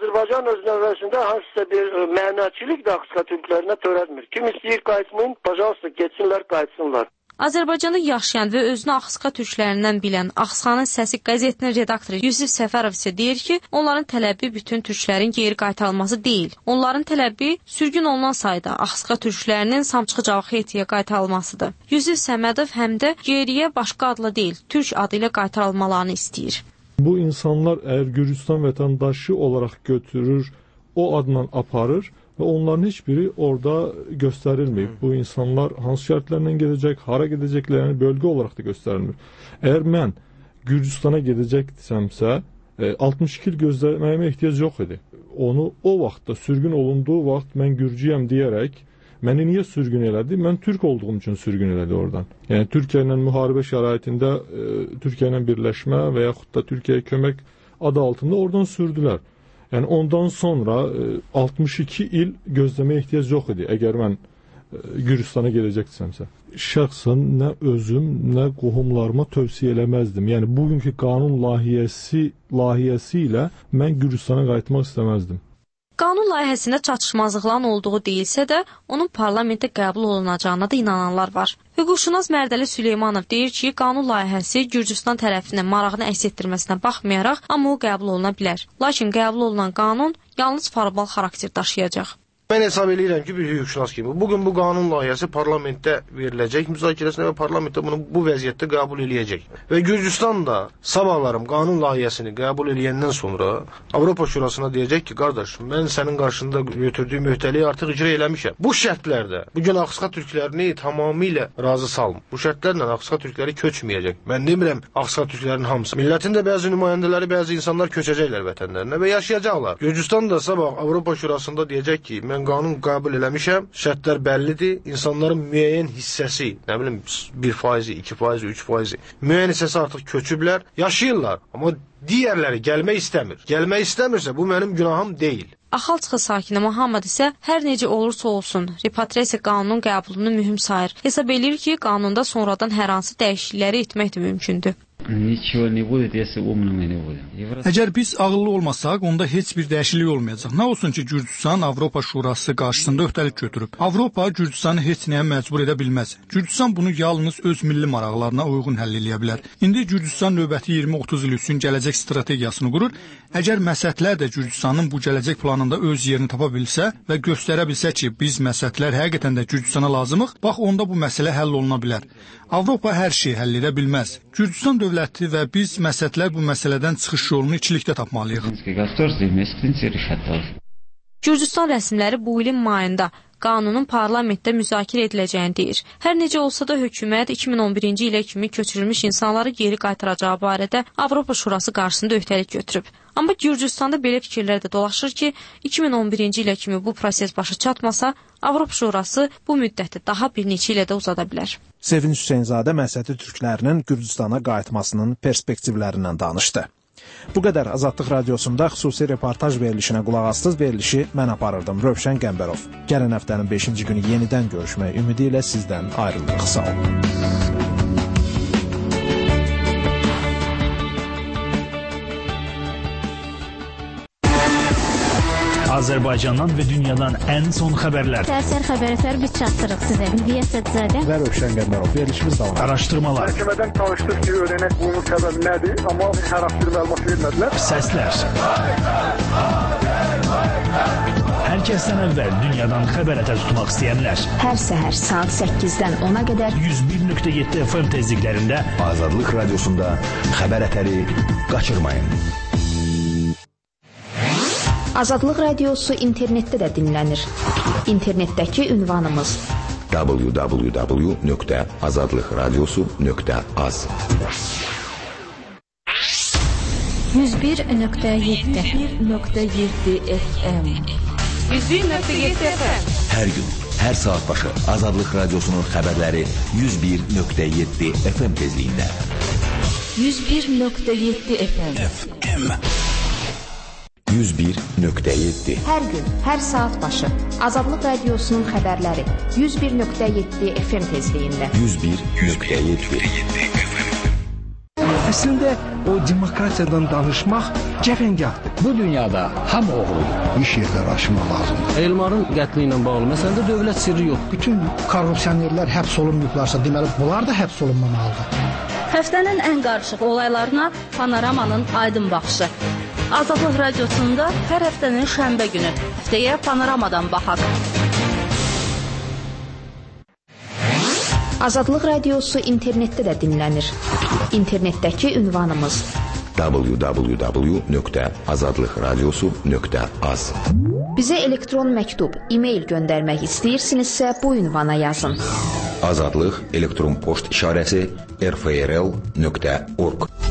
Azərbaycan öz növbəsində hansısa bir mənəçilik də Axsuqa türklərinə törətmir. Kim istəyir qayıtmayın, pajavsta getsinlər, qayıtsınlar. Azərbaycanda yaşayan və özünü Axsuqa türklərindən bilən Axsuqanın Səsi qəzetinin redaktoru Yusif Səfərov isə deyir ki, onların tələbi bütün türklərin geri qaytarılması deyil. Onların tələbi sürgün olunan sayda Axsuqa türklərinin Samçıxı Cavaxetiyə qaytarılmasıdır. Yusif Səmədov həm də geriyə başqa adla deyil, türk adı ilə qaytarılmalarını istəyir. Bu insanlar əgər Gürcüstan vətəndaşı olaraq götürür, o adla aparır və onların heç biri orada göstərilməyib. Bu insanlar hansı şərtlərlə gedəcək, hara gedəcəklərini bölgə olaraq da göstərilmir. Əgər mən Gürcüstana gedəcəkdimsə, altmış iki il gözləməyimə ehtiyac yox idi. Onu o vaxtda sürgün olunduğu vaxt mən Gürcüyəm deyərək, məni niyə sürgün elədi? Mən Türk olduğum üçün sürgün elədi oradan. Yəni Türkiyə ilə müharibə şəraitində e, Türkiyə ilə birləşmə və yaxud da Türkiyəyə kömək adı altında oradan sürdülər. Yəni ondan sonra e, altmış iki il gözləməyə ehtiyac yox idi, əgər mən e, Gürcüstana gedəcəkdimsə. Şəxsən nə özüm, nə qohumlarıma tövsiyə eləməzdim. Yəni bugünkü qanun layihəsi, layihəsi ilə mən Gürcüstana qayıtmaq istəməzdim. Qanun layihəsində çatışmazlıqların olduğu deyilsə də, onun parlamentdə qəbul olunacağına da inananlar var. Hüquqşünas Mərdəli Süleymanov deyir ki, qanun layihəsi Gürcüstan tərəfindən marağını əks etdirməsinə baxmayaraq, amma o qəbul oluna bilər. Lakin qəbul olunan qanun yalnız formal xarakter daşıyacaq. Mən hesab edirəm ki, bir hüquqşünas kimi, bugün bu qanun layihəsi parlamentdə veriləcək, müzakirəsinə və parlamentdə bunu bu vəziyyətdə qəbul eləyəcək. Və Gürcüstan da sabahlarım qanun layihəsini qəbul eləyəndən sonra Avropa Şurasına deyəcək ki, qardaş, mən sənin qarşında götürdüyüm öhdəliyi artıq icra eləmişəm. Bu şərtlərdə bugün Axsuqa türklərini tamamilə razı salım. Bu şərtlərlə Axsuqa türkləri köçməyəcək. Mən demirəm Axsuqa türklərinin hamısı. Millətin də bəzi nümayəndələri, bəzi insanlar köçəcəklər vətənlərinə və yaşayacaqlar. Gürcüstan da sabah Avropa Şurasında deyəcək ki, mən qanun qəbul eləmişəm, şərtlər bəllidir, insanların müəyyən hissəsi, nə bilim bir faizi, iki faizi, üç faizi, müəyyən hissəsi artıq köçüblər, yaşayırlar, amma digərləri gəlmək istəmir. Gəlmək istəmirsə, bu mənim günahım deyil. Axalçıqı sakini Muhammed isə hər necə olursa olsun, repatriasiya qanunun qəbulunu mühüm sayır. Hesab edir ki, qanunda sonradan hər hansı dəyişiklikləri etmək də mümkündür. Əgər biz ağıllı olmasaq, onda heç bir dəyişiklik olmayacaq. Nə olsun ki, Gürcüstan Avropa Şurası qarşısında öhdəlik götürüb. Avropa Gürcüstanı heç nəyə məcbur edə bilməz. Gürcüstan bunu yalnız öz milli maraqlarına uyğun həll edə bilər. İndi Gürcüstan növbəti iyirmi otuz il üçün gələcək strategiyasını qurur. Əgər məsləhətlər də Gürcüstanın bu gələcək planında öz yerini tapa bilsə və göstərə bilsə ki, biz məsləhətlər həqiqətən də Gürcüstana lazımıq, bax onda bu məsələ həll oluna bilər. Avropa hər şeyi həll edə bilməz. Gürcüstan dövləti və biz məsləhətlər bu məsələdən çıxış yolunu ikilikdə tapmalıyıq. Gürcüstan rəsmiləri bu ilin mayında qanunun parlamentdə müzakirə ediləcəyini deyir. Hər necə olsa da hökumət iki min on birinci ilə kimi köçürülmüş insanları geri qaytaracağı barədə Avropa Şurası qarşısında öhdəlik götürüb. Amma Gürcüstanda belə fikirlər də dolaşır ki, iki min on birinci ilə kimi bu proses başa çatmasa, Avropa Şurası bu müddəti daha bir neçə ilə də uzada bilər. Sevinç Hüseynzadə Məsəti türklərinin Gürcüstana qayıtmasının perspektivlərindən danışdı. Bu qədər Azadlıq Radiosunda xüsusi reportaj verilişinə qulaq astınız. Verilişi mən aparırdım, Rövşən Qəmbərov. Gələn həftənin beşinci günü yenidən görüşmək ümidi ilə sizdən ayrılırıq. Sağ olun. Azərbaycandan və dünyadan ən son xəbərlər. Səhər xəbərlər biz çatdırırıq sizə. Hülya Sədzadə və Rövşən Qəmbərov. Verilişimiz davam. Araşdırmalar. Məhkəmədən danışdıq ki, öyrənək bunun səbəbi nədir, amma hər hansı bir məlumat vermədilər. Səslər. Hər kəsdən əvvəl dünyadan xəbər ətər tutmaq istəyənlər. Hər səhər saat səkkizdən ona qədər yüz bir nöqtə yeddi F M tezliklərində Azadlıq Radiosunda xəbər ətəri qaçırmayın. Azadlıq Radiosu internetdə də dinlənir. İnternetdəki ünvanımız w w w nöqtə azadlıqradiosu nöqtə az yüz bir nöqtə yeddi nöqtə yeddi F M yüz bir nöqtə yeddi F M Hər gün, hər saat başı Azadlıq Radiosunun xəbərləri yüz bir nöqtə yeddi F M tezliyində. yüz bir nöqtə yeddi F M F M yüz bir nöqtə yeddi Hər gün, hər saat başı Azadlıq Radiosunun xəbərləri yüz bir nöqtə yeddi F M tezliyində. yüz bir nöqtə yeddi Əslində o demokratiyadan danışmaq cəfəngahdır. Bu dünyada hamı oğrudur. İş yerləri aşmaq lazımdır. Elmarın qətli ilə bağlı məsələdə dövlət sirri yox. Bütün korrupsionerlər həbs olunmayıblarsa, deməli bunlar da həbs olunmamalıdır. Həftənin ən qarışıq olaylarına Panoramanın aydın baxışı. Azadlıq radiosunda hər həftənin şənbə günü. Həftəyə Panoramadan baxaq. Azadlıq radiosu internetdə də dinlənir. İnternetdəki ünvanımız w w w nöqtə azadlıq radiosu nöqtə az. Bizə elektron məktub, e-mail göndərmək istəyirsinizsə bu ünvana yazın. Azadlıq elektron poçt işarəsi r f r l nöqtə org.